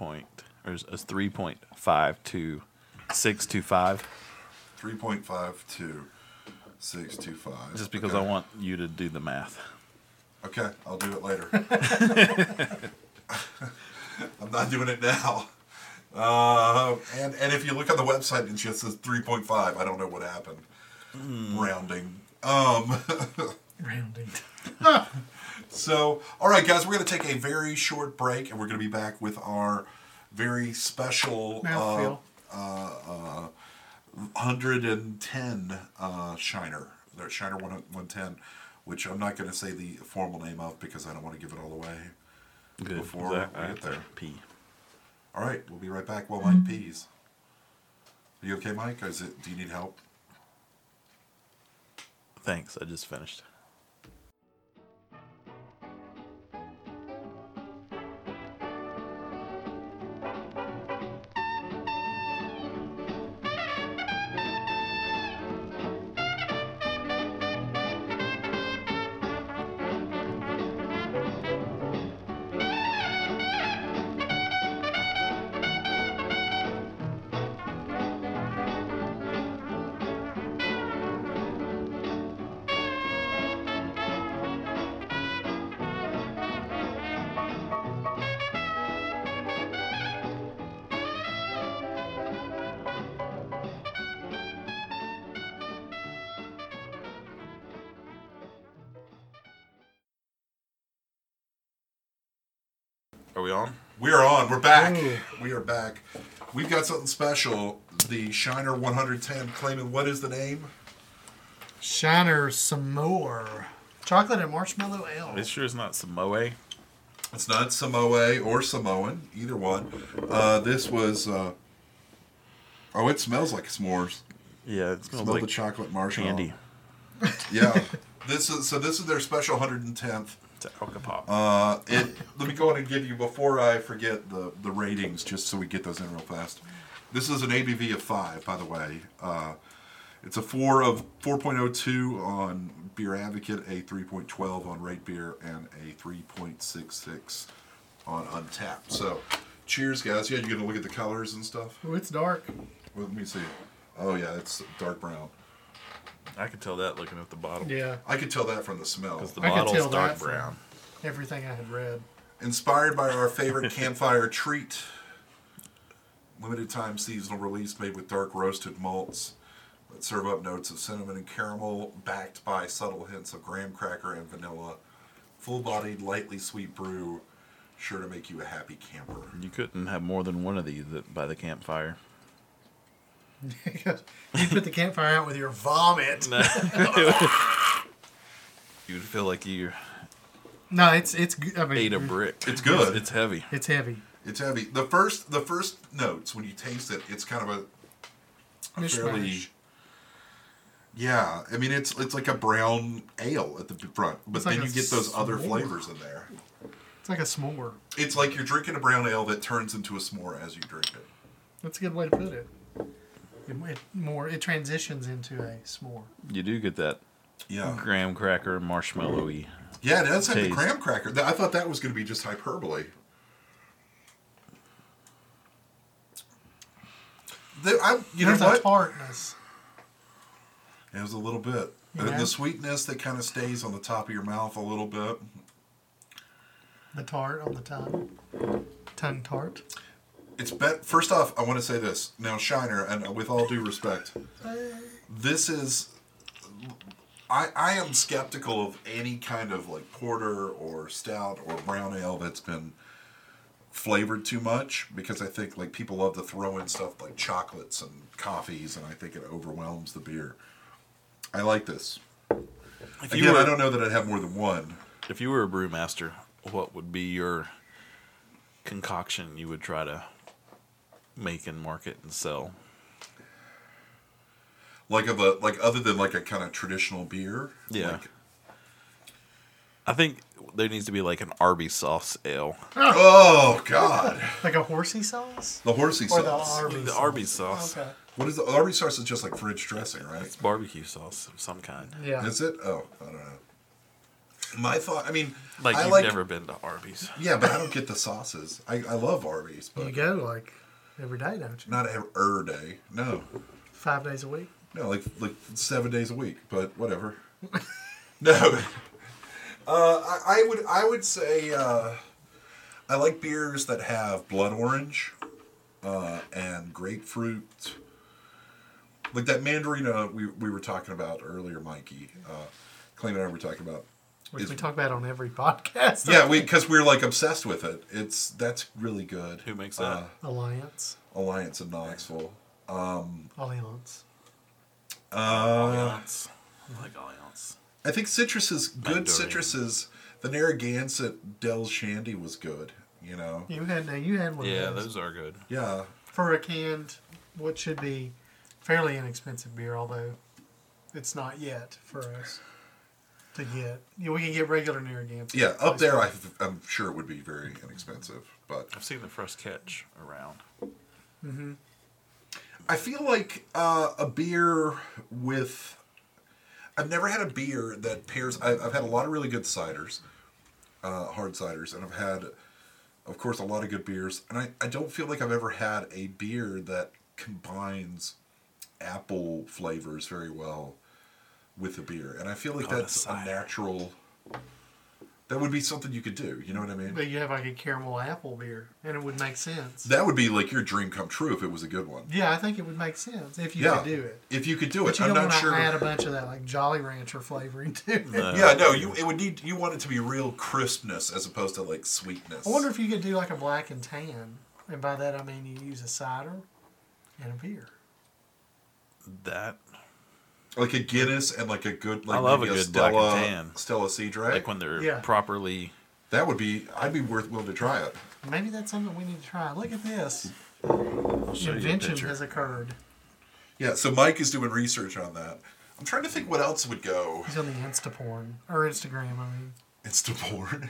3.5 to 625, 3.5 to 625. just because Okay. I want you to do the math. Okay, I'll do it later. I'm not doing it now. And if you look on the website, it just says 3.5. I don't know what happened. Rounding. Rounding. So, all right, guys, we're going to take a very short break, and we're going to be back with our very special Mouthfeel. 110 Shiner. Their Shiner 110, which I'm not going to say the formal name of because I don't want to give it all away. Good. Before Zach, we I get have to there. pee. All right, we'll be right back while Mike pees. Are you okay, Mike? Do you need help? Thanks, I just finished. Are we on? We are on. We're back. Ooh. We are back. We've got something special. The Shiner 110. Claiming what is the name? Shiner some more. Chocolate and marshmallow ale. It sure is not Samoa. It's not Samoa or Samoan, either one. This was. Oh, it smells like s'mores. Yeah, it smells Smell like the chocolate marshmallow. candy. Yeah. This is their special 110th. It's Alka-Pop. Let me go ahead and give you, before I forget, the ratings, just so we get those in real fast. This is an ABV of 5, by the way. It's a 4.02 on Beer Advocate, a 3.12 on Rate Beer, and a 3.66 on Untapped. So, cheers, guys. Yeah, you're going to look at the colors and stuff? Oh, it's dark. Well, let me see. Oh, yeah, it's dark brown. I can tell that looking at the bottle. Yeah. I could tell that from the smell. Because the I can bottle's tell dark that from- brown. Everything I had read. Inspired by our favorite campfire treat. Limited time seasonal release made with dark roasted malts that serve up notes of cinnamon and caramel, backed by subtle hints of graham cracker and vanilla. Full-bodied, lightly sweet brew, sure to make you a happy camper. You couldn't have more than one of these by the campfire. You put the campfire out with your vomit. You'd feel like you No, it's good. I mean, ate a brick. It's good. It's heavy. It's heavy. It's heavy. The first notes when you taste it, it's kind of a fairly. Mishmash. Yeah, I mean it's like a brown ale at the front, but It's like then a you get those other s'more. flavors in there. It's like a s'more. It's like you're drinking a brown ale that turns into a s'more as you drink it. That's a good way to put it. It transitions into a s'more. You do get that Yeah, graham cracker marshmallowy. yeah, it does have the Taste. graham cracker. I thought that was going to be just hyperbole. You know There's a what? tartness. It was a little bit. Yeah. The sweetness that kind of stays on the top of your mouth a little bit. The tart on the tongue. Tongue tart. It's first off, I want to say this. Now, Shiner, and with all due respect, this is... I am skeptical of any kind of like porter or stout or brown ale that's been flavored too much, because I think like people love to throw in stuff like chocolates and coffees, and I think it overwhelms the beer. I like this. Again, I don't know that I'd have more than one. If you were a brewmaster, what would be your concoction you would try to make and market and sell? Like other than like a kind of traditional beer. Yeah. Like, I think there needs to be like an Arby's sauce ale. oh God, Like a horsey sauce? the horsey Or the sauce. Arby's The sauce? Arby's sauce. Okay. What is the Arby's sauce? Is just like French dressing, right? It's barbecue sauce of some kind. Yeah. Is it? Oh, I don't know. My thought. I mean, Like I you've like. never been to Arby's. Yeah, but I don't get the sauces. I love Arby's, but You go like every day, don't you? not every day. No, 5 days a week. no, like 7 days a week. But whatever. No, I would say I like beers that have blood orange and grapefruit. Like that Mandarina we were talking about earlier, Mikey. Clay and I were talking about. Which is- we talk about on every podcast. Yeah, because we're like obsessed with it. That's really good. Who makes that? Alliance. Alliance in Knoxville. Alliance. Alliance. I like Alliance. I think citruses, good Mandarin. citruses. The Narragansett Del Shandy was good. You know. You had one Yeah, of those. those are good. Yeah. For a canned, what should be fairly inexpensive beer, although it's not yet for us to get. We can get regular Narragansett. Yeah, up there, I'm sure it would be very inexpensive, but I've seen the Fresh Catch around. I feel like a beer with. I've never had a beer that pairs. I've had a lot of really good ciders, hard ciders, and I've had, of course, a lot of good beers. And I don't feel like I've ever had a beer that combines apple flavors very well with a beer. And I feel like Called a that's a cider. natural. That would be something you could do. You know what I mean? But you have like a caramel apple beer, and it would make sense. That would be like your dream come true if it was a good one. Yeah, I think it would make sense if you Yeah. could do it. If you could do But it, you I'm don't not want to sure. add a bunch of that like Jolly Rancher flavoring to it. No. Yeah, no, you want it to be real crispness as opposed to like sweetness. I wonder if you could do like a black and tan, and by that I mean you use a cider and a beer. That, like a Guinness and like a good like I love maybe a good Stella, black and tan. Stella Cedre. like when they're Yeah. properly. That would be I'd be willing to try it. Maybe that's something we need to try. Look at this. I'll show you a Invention picture. has occurred. Yeah, so Mike is doing research on that. I'm trying to think what else would go. He's on the Instaporn or Instagram. I mean, Instaporn.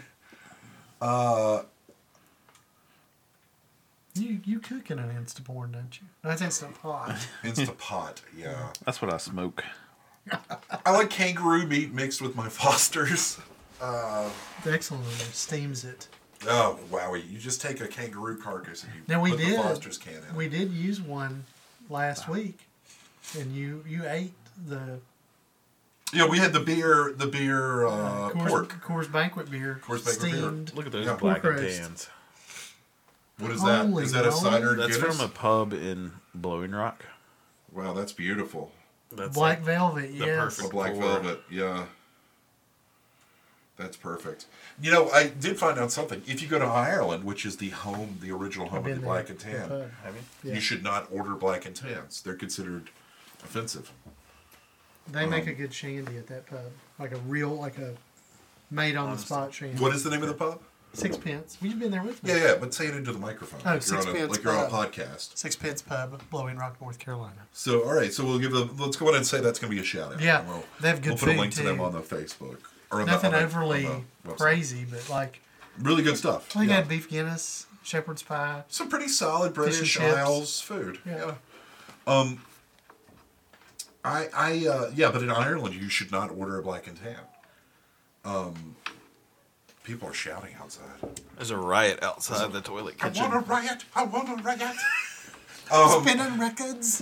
you cook in an Instaporn, don't you? No, it's Instant Pot. Instapot, yeah. That's what I smoke. I like kangaroo meat mixed with my Fosters. It's excellent. It steams it. Oh, wowie. You just take a kangaroo carcass and you Now we put did. the Foster's can in We it. did use one last week, and you ate the Yeah, we had the beer pork. Coors Banquet beer Coors Banquet beer. steamed. Look at those Yeah. black and Pork roast. tans. What is that? Holy Is that a moly. cider That's Guinness? from a pub in Blowing Rock. Wow, that's beautiful. That's Black like Velvet, the yes. perfect- A black Or- velvet, yeah. That's perfect. You know, I did find out something. If you go to Ireland, which is the original home I've of the been black there. and tan, The pub. Have you? Yeah. you should not order black and tans. They're considered offensive. They make a good shandy at that pub, like a made on the spot shandy. What is the name of the pub? Sixpence. Well, you've been there with me. Yeah, but say it into the microphone. Oh, like you're on a, Sixpence like you're on a Pub. podcast. Sixpence Pub, Blowing Rock, North Carolina. So, all right. So we'll let's go ahead and say that's going to be a shout out. Yeah, And they have good We'll put a food, link to them too. on the Facebook. Or on Nothing the, on overly the website. crazy, but like Really good stuff. I think I Yeah. had beef Guinness, shepherd's pie. Some pretty solid British chips. Isles food. Yeah. Yeah, but in Ireland you should not order a black and tan. People are shouting outside. There's a riot outside the toilet I kitchen. want a riot! I want a riot! Spinning records.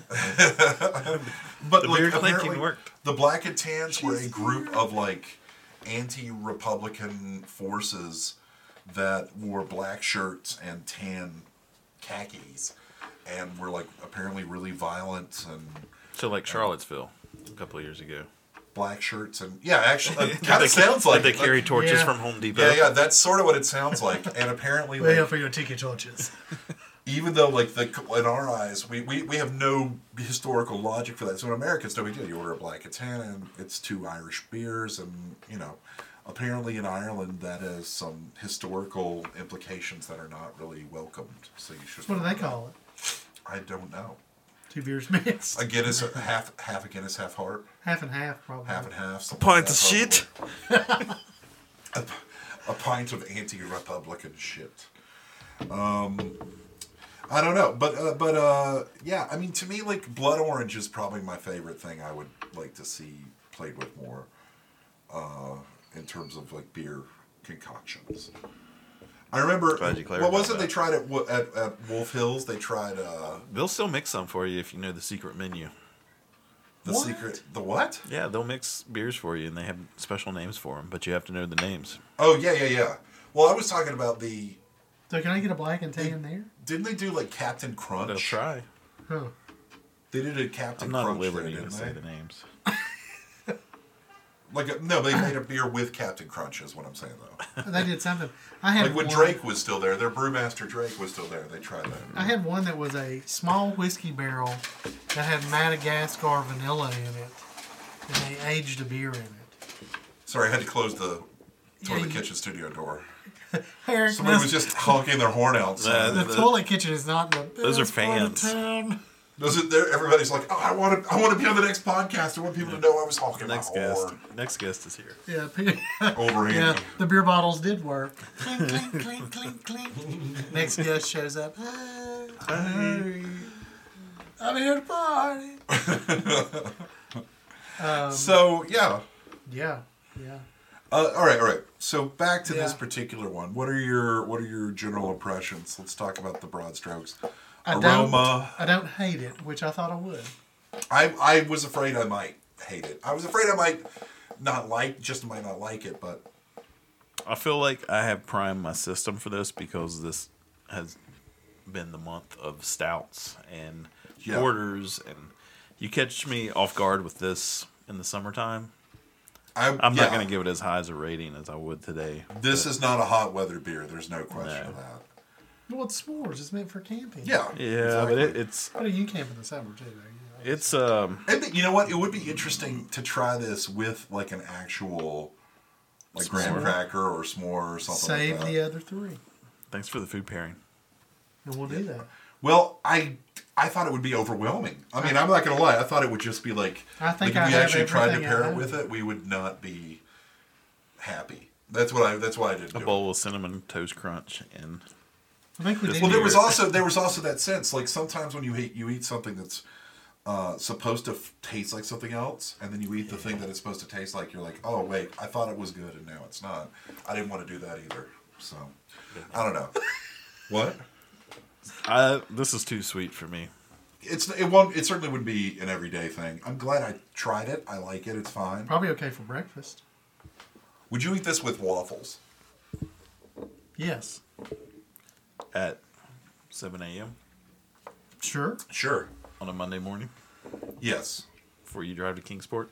But The like, beer apparently, clinking worked. the Black and Tans were a group of like anti-Republican forces that wore black shirts and tan khakis, and were like apparently really violent and So like Charlottesville a couple of years ago. black shirts and yeah, actually, it kind of sounds like they it. carry torches Yeah. from Home Depot. Yeah, that's sort of what it sounds like. And apparently, Way like, up for your ticket torches. even though like in our eyes we have no historical logic for that, so in America it's no big deal. You order a black and tan and it's 2 Irish beers, and apparently in Ireland that has some historical implications that are not really welcomed, so you should What do they call it? I don't know. 2 beers mixed. A Guinness, half a Guinness, half heart, Half and half, probably. half and half, something Pint like of that, shit. probably. a pint of anti-Republican shit. I don't know, but yeah, I mean, to me, like, blood orange is probably my favorite thing I would like to see played with more, in terms of like beer concoctions. I remember, Glad you what clarified was it that. they tried at Wolf Hills? They tried They'll still mix some for you if you know the secret menu. the What? secret, the what? Yeah, they'll mix beers for you, and they have special names for them, but you have to know the names. Oh yeah. Well, I was talking about the. So can I get a black and tan there? Didn't they do like Captain Crunch? They'll try. Huh. They did a Captain I'm not Crunch at liberty there, to didn't say they? the names. No, they made a beer with Captain Crunch, is what I'm saying, though. They did something. I had Like when one, Drake was still there, their brewmaster Drake was still there. They tried that. I had one that was a small whiskey barrel that had Madagascar vanilla in it, and they aged a beer in it. Sorry, I had to close the toilet you- kitchen studio door. Eric, Somebody was just honking their horn outside. the toilet kitchen is not in the Those are best part of fans. town. Does it there? Everybody's like, "Oh, I want to be on the next podcast. I want people to know I was honking my Next guest. horn." Next guest is here. Yeah, Overhand. yeah. The beer bottles did work. Clink, clink, clink, clink, clink. Next guest shows up. Hi. I'm here to party. So yeah. Yeah. All right. So back to this Yeah. particular one. What are your general impressions? Let's talk about the broad strokes. I Aroma. don't hate it, which I thought I would. I was afraid I might hate it. I was afraid I might not like it, but I feel like I have primed my system for this because this has been the month of stouts and Yeah. porters, and you catch me off guard with this in the summertime. I'm yeah, not going to give it as high as a rating as I would today. This is not a hot weather beer. There's no question No. of that. Well, it's s'mores. It's meant for camping. Yeah. Yeah, exactly. but it's But you camp in the summer too, though. it's And you know what? It would be interesting to try this with like an actual like graham S'more. cracker or s'more or something Save like that. the other 3, thanks for the food pairing. and we'll do that. Well, I thought it would be overwhelming. I mean, I'm not gonna lie. I thought it would just be like, I think like I if we have actually tried to everything pair I it have. with it, we would not be happy. That's why I didn't A do it. bowl of cinnamon toast crunch and I think we did. Well, there was Beer. also that sense like sometimes when you eat something that's supposed to taste like something else, and then you eat the thing that it's supposed to taste like, you're like, oh wait, I thought it was good and now it's not. I didn't want to do that either. So I don't know. What? this is too sweet for me. It certainly wouldn't be an everyday thing. I'm glad I tried it. I like it. It's fine. Probably okay for breakfast. Would you eat this with waffles? Yes. At 7 a.m. Sure. Sure. on a Monday morning Yes. before you drive to Kingsport.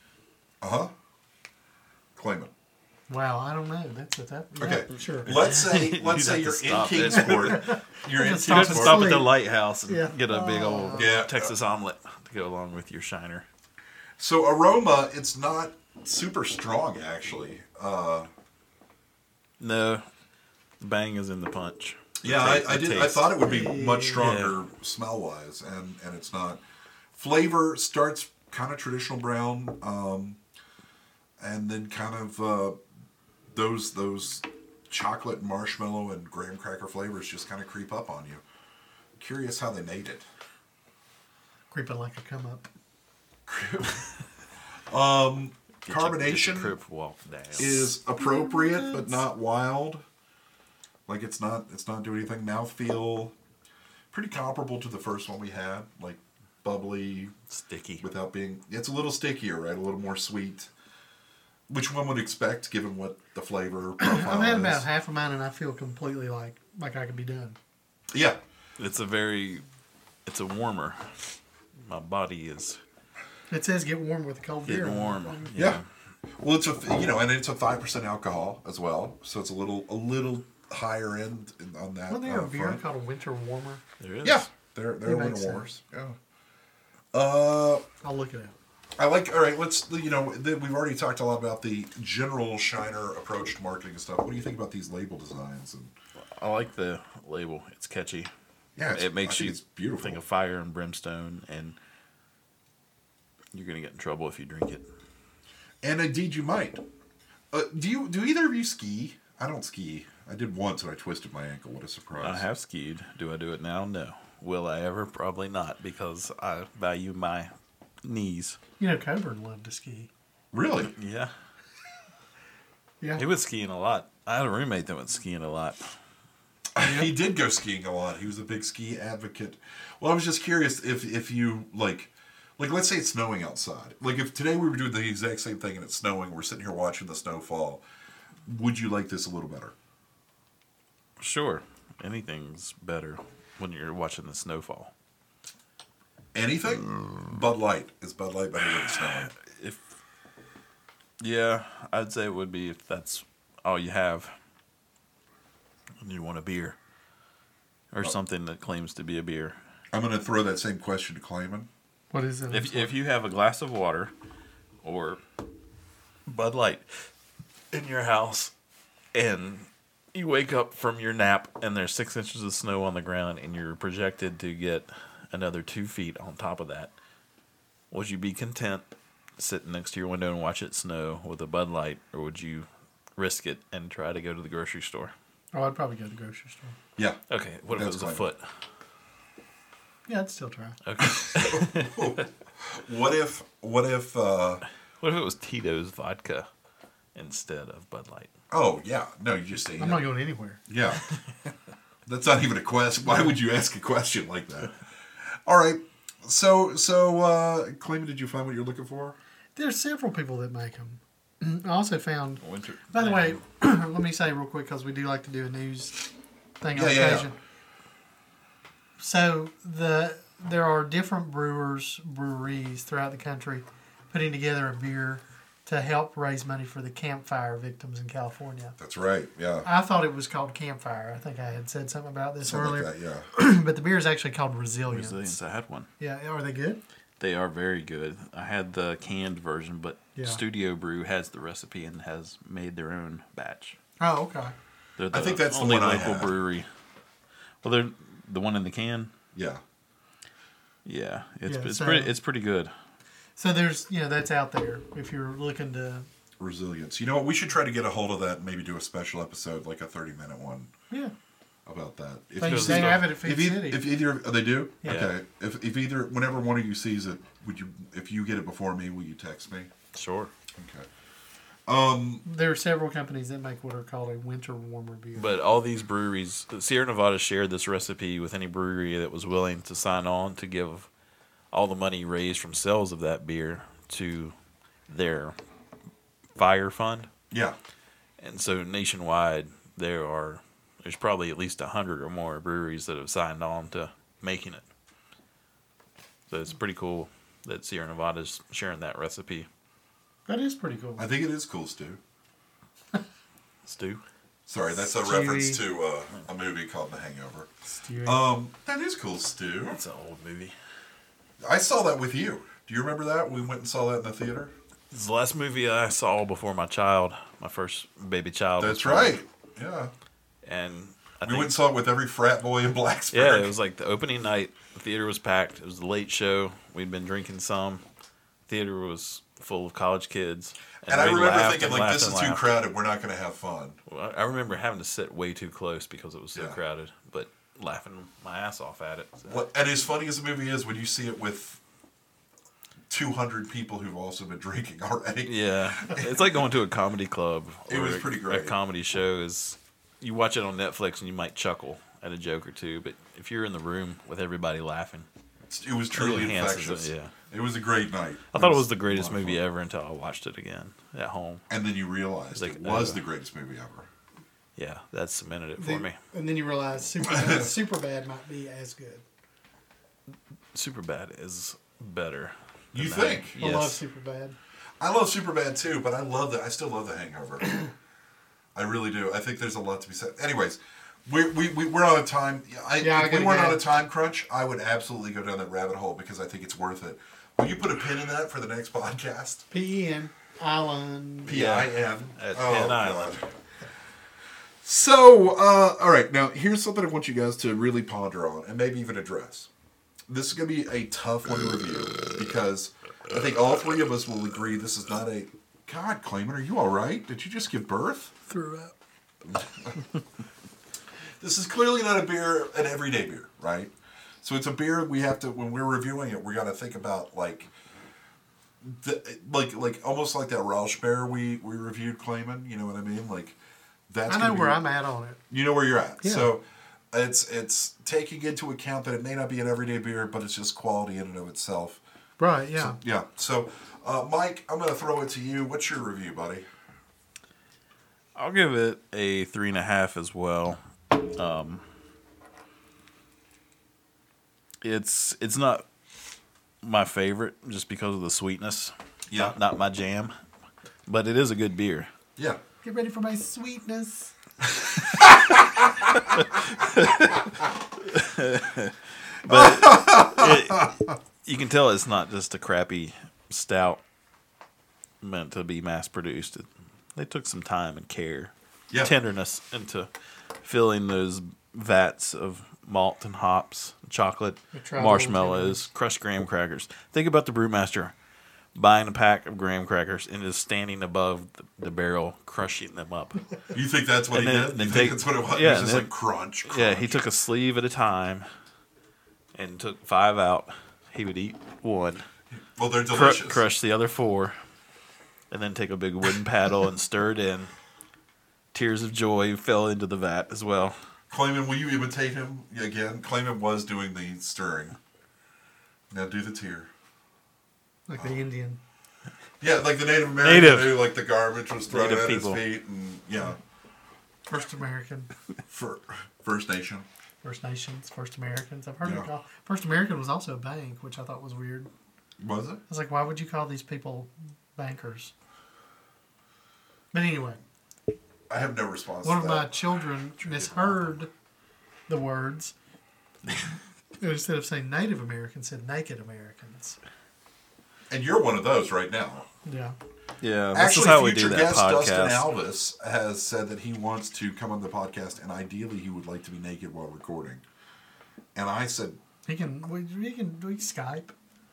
Claim it. Wow, I don't know. That's yeah, Okay. Sure. Let's say You'd you're have to in stop it. Kingsport. You're in Just You have to Stop stop at asleep. the lighthouse and Yeah. get a big old Yeah. Texas omelet to go along with your shiner. So aroma, it's not super strong actually. No, The bang is in the punch. Yeah, I did. I taste. thought it would be much stronger smell wise, and it's not. Flavor starts kind of traditional brown, and then kind of those chocolate, marshmallow, and graham cracker flavors just kind of creep up on you. Curious how they made it. Creeping like a come up. Carbonation Crip walk down. is appropriate but not wild. Like it's not doing anything. Mouthfeel pretty comparable to the first one we had, like bubbly Sticky. without being. It's a little stickier, right? A little more sweet, which one would expect given what the flavor profile I've had is. about half of mine, and I feel completely like I could be done. Yeah, It's a warmer. My body is It says get warm with cold beer. getting warm. yeah. Well, it's and it's a 5% alcohol as well, so it's a little higher end on that. Wasn't there a beer front. called a winter warmer? There is. Yeah, they're It winter makes warmers. Yeah. I'll look it up. I like. All right, let's. We've already talked a lot about the general Shiner approach to marketing and stuff. What do you think about these label designs? And I like the label. It's catchy. yeah, It makes I think you it's beautiful. think of fire and brimstone, and you're gonna get in trouble if you drink it. And indeed, you might. Do either of you ski? I don't ski. I did once and I twisted my ankle. What a surprise! I have skied. Do I do it now? No. Will I ever? Probably not, because I value my knees. Coburn loved to ski. Really? Yeah. Yeah. He was skiing a lot. I had a roommate that went skiing a lot. He did go skiing a lot. He was a big ski advocate. Well, I was just curious if you like let's say it's snowing outside. Like if today we were doing the exact same thing and it's snowing, we're sitting here watching the snow fall. Would you like this a little better? Sure. Anything's better when you're watching the snowfall. Anything? Bud Light. Is Bud Light better than snowing? Yeah, I'd say it would be if that's all you have. And you want a beer. Or something that claims to be a beer. I'm going to throw that same question to Clayman. What is it? If you have a glass of water or Bud Light in your house and you wake up from your nap and there's 6 inches of snow on the ground and you're projected to get another 2 feet on top of that, would you be content sitting next to your window and watch it snow with a Bud Light, or would you risk it and try to go to the grocery store? Oh, I'd probably go to the grocery store. Yeah. Okay, what if it That's was a fine. foot? Yeah, I'd still try. Okay. What if What if it was Tito's vodka instead of Bud Light? oh yeah. No, you just say I'm not going anywhere. yeah. That's not even a question. Why would you ask a question like that? All right. So Clayman, did you find what you're looking for? There's several people that make them. I also found. Winter. By the way, let me say real quick because we do like to do a news thing on Yeah, yeah, occasion. So there are different breweries throughout the country putting together a beer to help raise money for the campfire victims in California. That's right. Yeah. I thought it was called Campfire. I think I had said something about this Something earlier. like that, yeah. But the beer is actually called Resilience. Resilience. I had one. Yeah, are they good? They are very good. I had the canned version, but Yeah. Studio Brew has the recipe and has made their own batch. Oh, okay. They're I think that's the only one I local had. brewery. Well, they're the one in the can. Yeah. Yeah, it's Yeah, it's so- pretty good. So there's, that's out there if you're looking to, Resilience. You know what? We should try to get a hold of that and maybe do a special episode, like a 30-minute one yeah. about that. If They, goes they stuff. have it at Food if, e- City. if either they do, Yeah. okay. If either whenever one of you sees it, if you get it before me, will you text me? Sure. Okay. There are several companies that make what are called a winter warmer beer. But all these breweries, Sierra Nevada shared this recipe with any brewery that was willing to sign on to give all the money raised from sales of that beer to their fire fund. Yeah. And so nationwide, there's probably at least 100 or more breweries that have signed on to making it. So it's pretty cool that Sierra Nevada's sharing that recipe. That is pretty cool. I think it is cool, Stu. Stu? Sorry, that's a Stewie. reference to a movie called The Hangover. Stewie. That is cool, Stu. That's an old movie. I saw that with you. Do you remember that? We went and saw that in the theater. It's the last movie I saw before my first baby child. That's was born. right. Yeah. And I We think, went and saw it with every frat boy in Blacksburg. yeah, it was like the opening night. The theater was packed. It was the late show. We'd been drinking some. Theater was full of college kids. And I we remember laughed thinking, and like, laughed this and is too laughed. crowded. We're not going to have fun. Well, I remember having to sit way too close because it was so Yeah. crowded, but laughing my ass off at it. So. What, and as funny as the movie is, when you see it with 200 people who've also been drinking already. Yeah, it's like going to a comedy club. It or was pretty great. A comedy show is, you watch it on Netflix and you might chuckle at a joke or two, but if you're in the room with everybody laughing, It was truly enhances infectious. it, yeah. It was a great night. I thought it was the a greatest lot of movie fun. ever until I watched it again at home. And then you realized Like, it was the greatest movie ever. Yeah, that cemented it for me. And then you realize Superbad might be as good. Superbad is better. You than that. think? I love Yes. Superbad. I love Superbad too, but I still love The Hangover. I really do. I think there's a lot to be said. Anyways, we're on a time. If we gotta weren't go. on a time crunch, I would absolutely go down that rabbit hole because I think it's worth it. Will you put a pin in that for the next podcast? PEN Island. PIN. At Oh, Penn God. Island. So, all right. Now, here's something I want you guys to really ponder on and maybe even address. This is going to be a tough one to review because I think all three of us will agree this is not a... God, Clayman, are you all right? Did you just give birth? Threw up. This is clearly not a beer, an everyday beer, right? So it's a beer we have to, when we're reviewing it, we got to think about like almost like that Rauschbeer we reviewed, Clayman. You know what I mean? Like that's. I know where I'm at on it. You know where you're at. Yeah. So it's taking into account that it may not be an everyday beer, but it's just quality in and of itself. Right, yeah. Yeah. So, Mike, I'm going to throw it to you. What's your review, buddy? I'll give it a 3.5 as well. It's not my favorite just because of the sweetness. Yeah. Not my jam, but it is a good beer. Yeah. Get ready for my sweetness. You can tell it's not just a crappy stout meant to be mass produced. They took some time and care, Yeah. tenderness into filling those vats of malt and hops, chocolate, They tried marshmallows, crushed graham crackers. Think about the brewmaster buying a pack of graham crackers and just standing above the barrel, crushing them up. You think that's what And he then- did? then You take- think that's what it was? yeah, It was just and like crunch. Yeah, he took a sleeve at a time and took 5 out. He would eat one, Well, they're delicious. crush the other 4, and then take a big wooden paddle and stir it in. Tears of joy fell into the vat as well. Clayman, will you imitate him again? Clayman was doing the stirring. Now do the tear. Like the Indian. Yeah, like the Native American Native. who, like the garbage was thrown Native at people. his feet, and yeah, First American. for First Nation. First Nations. First Americans. I've heard Yeah. it called. First American was also a bank, which I thought was weird. Was it? I was like, why would you call these people bankers? But anyway, I have no response. one to of that. my children misheard the words. Instead of saying Native Americans, said naked Americans. And you're one of those right now. Yeah. Yeah, this Actually, is how we future do that guest Dustin podcast. Alvis has said that he wants to come on the podcast, and ideally he would like to be naked while recording. And I said, We can Skype.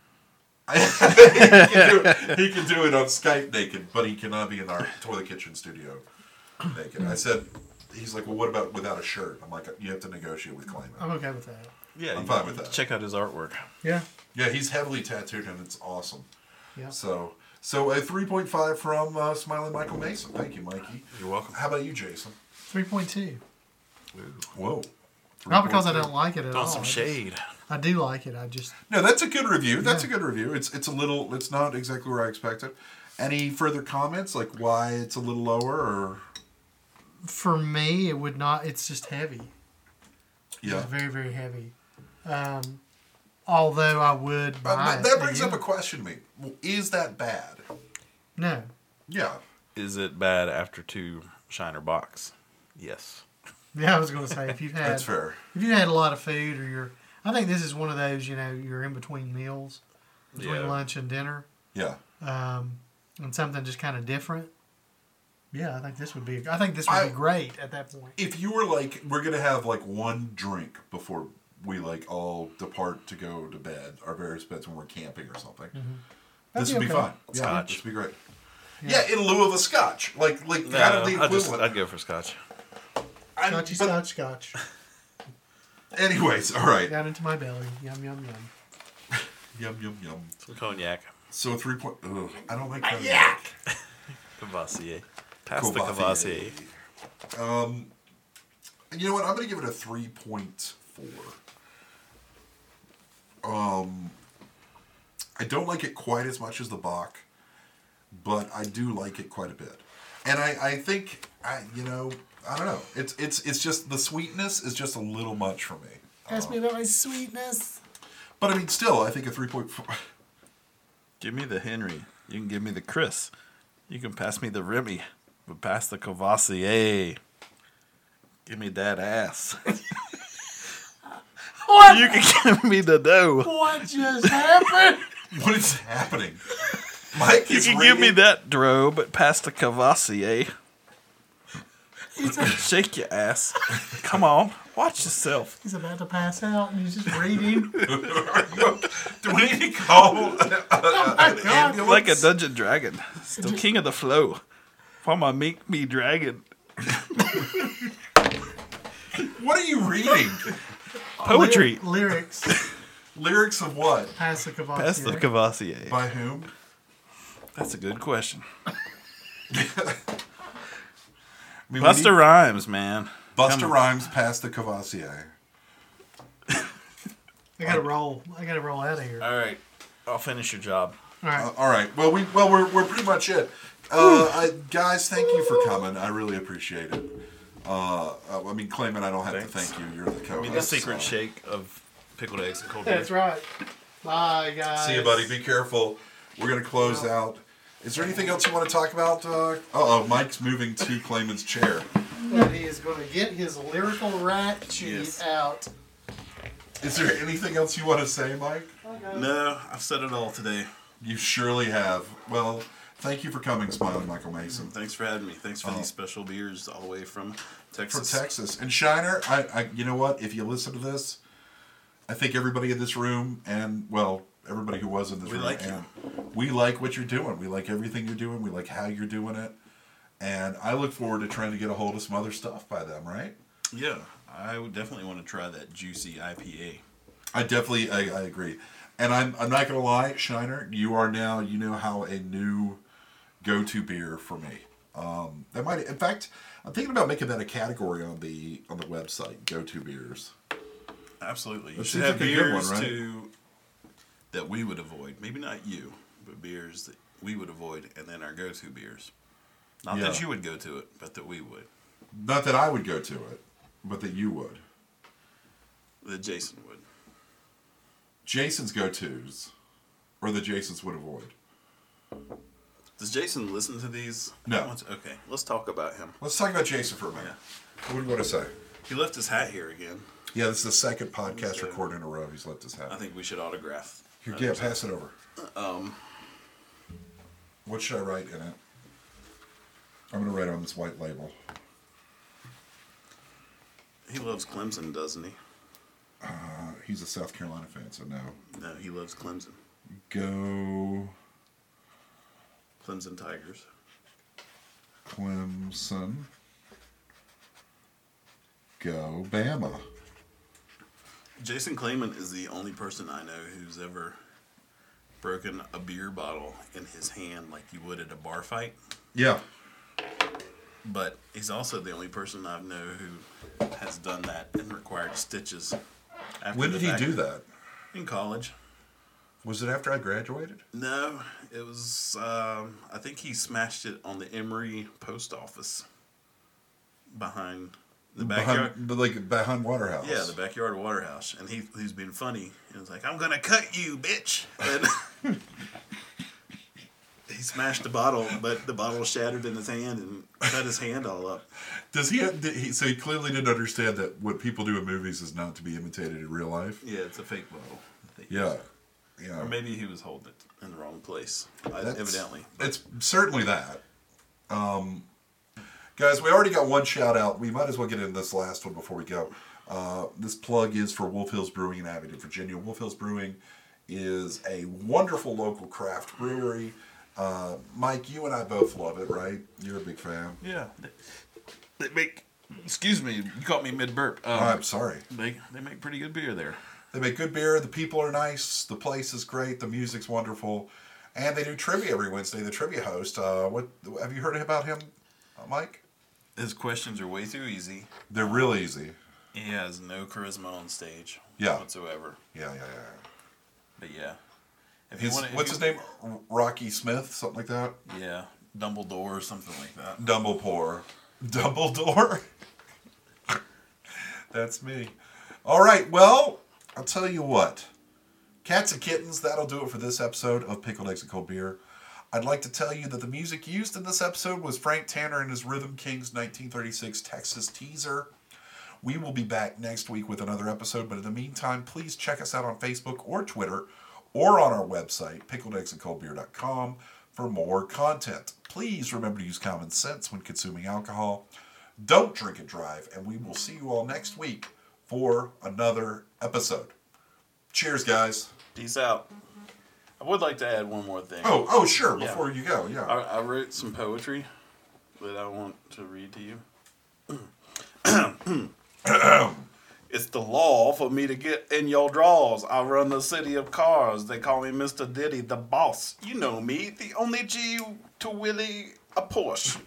he can do it on Skype naked, but he cannot be in our Toilet Kitchen studio naked. I said, he's like, well, what about without a shirt? I'm like, you have to negotiate with Clayman. I'm okay with that. Yeah, I'm you fine with that. Check out his artwork. Yeah. Yeah, he's heavily tattooed, and it's awesome. Yeah. So a 3.5 from Smiling Michael Mason. Thank you, Mikey. You're welcome. How about you, Jason? 3.2. Whoa. Not because I 3.2. don't like it at all. On some shade. I do like it. I just No, that's a good review. That's Yeah. a good review. It's not exactly where I expected. Any further comments, like why it's a little lower, or for me it would not. It's just heavy. yeah? It's very, very heavy. Although I would buy it. That brings again. up a question to me. Well, is that bad? No. Yeah. Is it bad after 2 Shiner box? Yes. Yeah, I was going to say if you've had That's fair. if you had a lot of food or I think this is one of those you're in between meals, between Yeah. lunch and dinner, Yeah. and something just kind of different. Yeah, I think this would be great at that point. If you were like, we're gonna have like one drink before we like all depart to go to bed, our various beds when we're camping or something, this would be fine. Yeah, Scotch. this would be great. Yeah. In lieu of a scotch, like kind of the equivalent. I'd go for scotch. Scotch. Anyways, all right. Got into my belly. Yum, yum, yum. Yum. Some cognac. So 3 point. Ugh, I don't like cognac. Cavassier. Pass the Cavassier. You know what? I'm going to give it a 3.4. I don't like it quite as much as the Bach, but I do like it quite a bit. And I think, I don't know. It's just, the sweetness is just a little much for me. Ask me about my sweetness. But I mean, still, I think a 3.4. Give me the Henry. You can give me the Chris. You can pass me the Remy. But pass the Cavassier. Give me that ass. What? You can give me the dough. What just happened? What is happening? Mike You is can give me reading- that dro, but pass the Cavassier. Shake your ass. Come on. Watch yourself. He's about to pass out and he's just reading. Do we need to call an ambulance? Like a dungeon dragon. Still king of the flow. For my meek me dragon. What are you reading? Poetry. Lyrics. Lyrics of what? Pass the Cavassier. Pass the Cavassier. By whom? That's a good question. I mean, Busta Rhymes, man. Busta Rhymes passed the Cavassier. I gotta roll. Out of here. All right. I'll finish your job. All right. All right. Well, we're pretty much it. Guys, thank you for coming. I really appreciate it. I mean, Clayman, I don't have to Thanks. thank you. You're the co-host. Give me the secret shake of pickled eggs and cold That's beer. right. Bye, guys. See you, buddy. Be careful. We're gonna close out. Is there anything else you want to talk about? Mike's moving to Clayman's chair. That he is going to get his lyrical rat sheet out. Is there anything else you want to say, Mike? No, I've said it all today. You surely have. Well, thank you for coming, Smiling Michael Mason. Thanks for having me. Thanks for these special beers all the way from From Texas. Texas. And Shiner, I you know what? If you listen to this, I think everybody in this room and, well, everybody who was in this room. like and we like what you're doing. We like everything you're doing. We like how you're doing it. And I look forward to trying to get a hold of some other stuff by them, right? Yeah, I would definitely want to try that juicy IPA. I agree. And I'm not going to lie, Shiner, you are now, you know how a new go-to beer for me. That might, in fact, I'm thinking about making that a category on the website, go-to beers. Absolutely. You That should seems have like a good beers one, right? too that we would avoid. Maybe not you, but beers that we would avoid, and then our go-to beers. Not that Yeah. you would go to it, but that we would. Not that I would go to it, but that you would. That Jason would. Jason's go-tos, or that Jason's would avoid. Does Jason listen to these? No. Okay, let's talk about him. Let's talk about Jason for a minute. What do you want to say? He left his hat here again. Yeah, this is the second podcast So- recorded in a row he's left his hat. I think we should autograph. Here, yeah, pass it over. Um, What should I write in it? I'm going to write on this white label. he loves Clemson, doesn't he? He's a South Carolina fan, so no. No, he loves Clemson. Go Clemson Tigers. Clemson. Go Bama. Jason Clayman is the only person I know who's ever broken a beer bottle in his hand like you would at a bar fight. Yeah. But he's also the only person I know who has done that and required stitches. After When the did he fact. do that? In college. Was it after I graduated? No, it was, I think he smashed it on the Emory post office behind the backyard. Behind Waterhouse. Yeah, the backyard waterhouse. And he's being funny. And was like, I'm going to cut you, bitch. And he smashed the bottle, but the bottle shattered in his hand and cut his hand all up. Does he? So he clearly didn't understand that what people do in movies is not to be imitated in real life. Yeah, it's a fake bottle. Yeah, yeah. Or maybe he was holding it in the wrong place. Evidently. It's certainly that. Guys, we already got one shout out. We might as well get in this last one before we go. This plug is for Wolf Hills Brewing in Abingdon, Virginia. Wolf Hills Brewing is a wonderful local craft brewery. Mike, you and I both love it, right? You're a big fan. Yeah. They make, excuse me, you caught me mid-burp. I'm sorry. They make pretty good beer there. They make good beer. The people are nice. The place is great. The music's wonderful. And they do trivia every Wednesday. The trivia host, what have you heard about him, Mike? His questions are way too easy. They're real easy. He has no charisma on stage whatsoever. Yeah. But yeah. What's his name? Rocky Smith? Something like that? Yeah. Dumbledore or something like that. Dumbledore. That's me. All right, well, I'll tell you what. Cats and kittens, that'll do it for this episode of Pickled Eggs and Cold Beer. I'd like to tell you that the music used in this episode was Frank Tanner and his Rhythm Kings 1936 Texas Teaser. We will be back next week with another episode, but in the meantime, please check us out on Facebook or Twitter or on our website, pickledeggsandcoldbeer.com, for more content. Please remember to use common sense when consuming alcohol. Don't drink and drive, and we will see you all next week for another episode. Cheers, guys. Peace out. I would like to add one more thing. Oh, sure. Before you go, yeah. I wrote some poetry that I want to read to you. It's the law for me to get in your drawers. I run the city of cars. They call me Mr. Diddy, the boss. You know me, the only G to Willie a Porsche.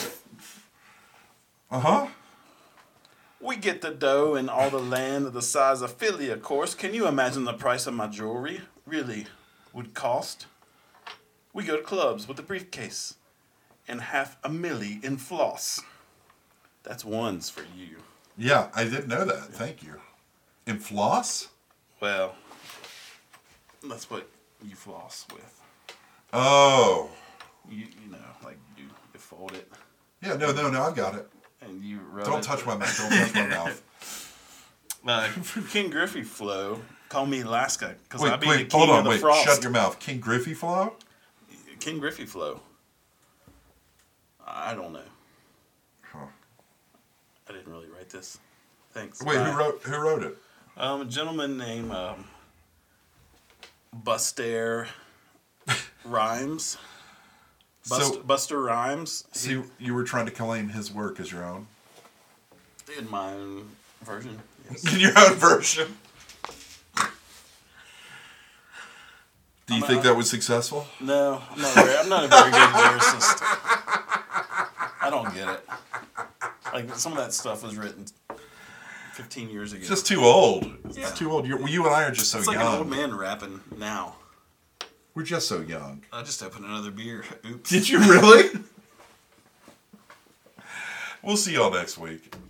Uh-huh. We get the dough and all the land of the size of Philly, of course. Can you imagine the price of my jewelry really would cost? We go to clubs with a briefcase and $500,000 in floss. That's ones for you. Yeah, I didn't know that. Thank you. In floss? Well, that's what you floss with. Oh. You know, like you fold it. Yeah, no, I've got it. And you rub Don't it. touch my mouth. Don't touch my mouth. King Griffey flow. Call me Alaska because I be Wait, the king hold on. of the Wait, frost. shut your mouth. King Griffey Flow? King Griffey flow. I don't know. Huh. I didn't really write this. Thanks. Wait, Bye. who wrote it? A gentleman named Buster Rhymes. Buster Rhymes. See, you were trying to claim his work as your own? In my own version. Yes. In your own version? Do you think that was successful? No, I'm not a very good lyricist. I don't get it. Like, some of that stuff was written 15 years ago. It's just too old. Yeah. It's too old. You and I are just so It's young. like an old man rapping now. We're just so young. I just opened another beer. Oops. Did you really? We'll see y'all next week.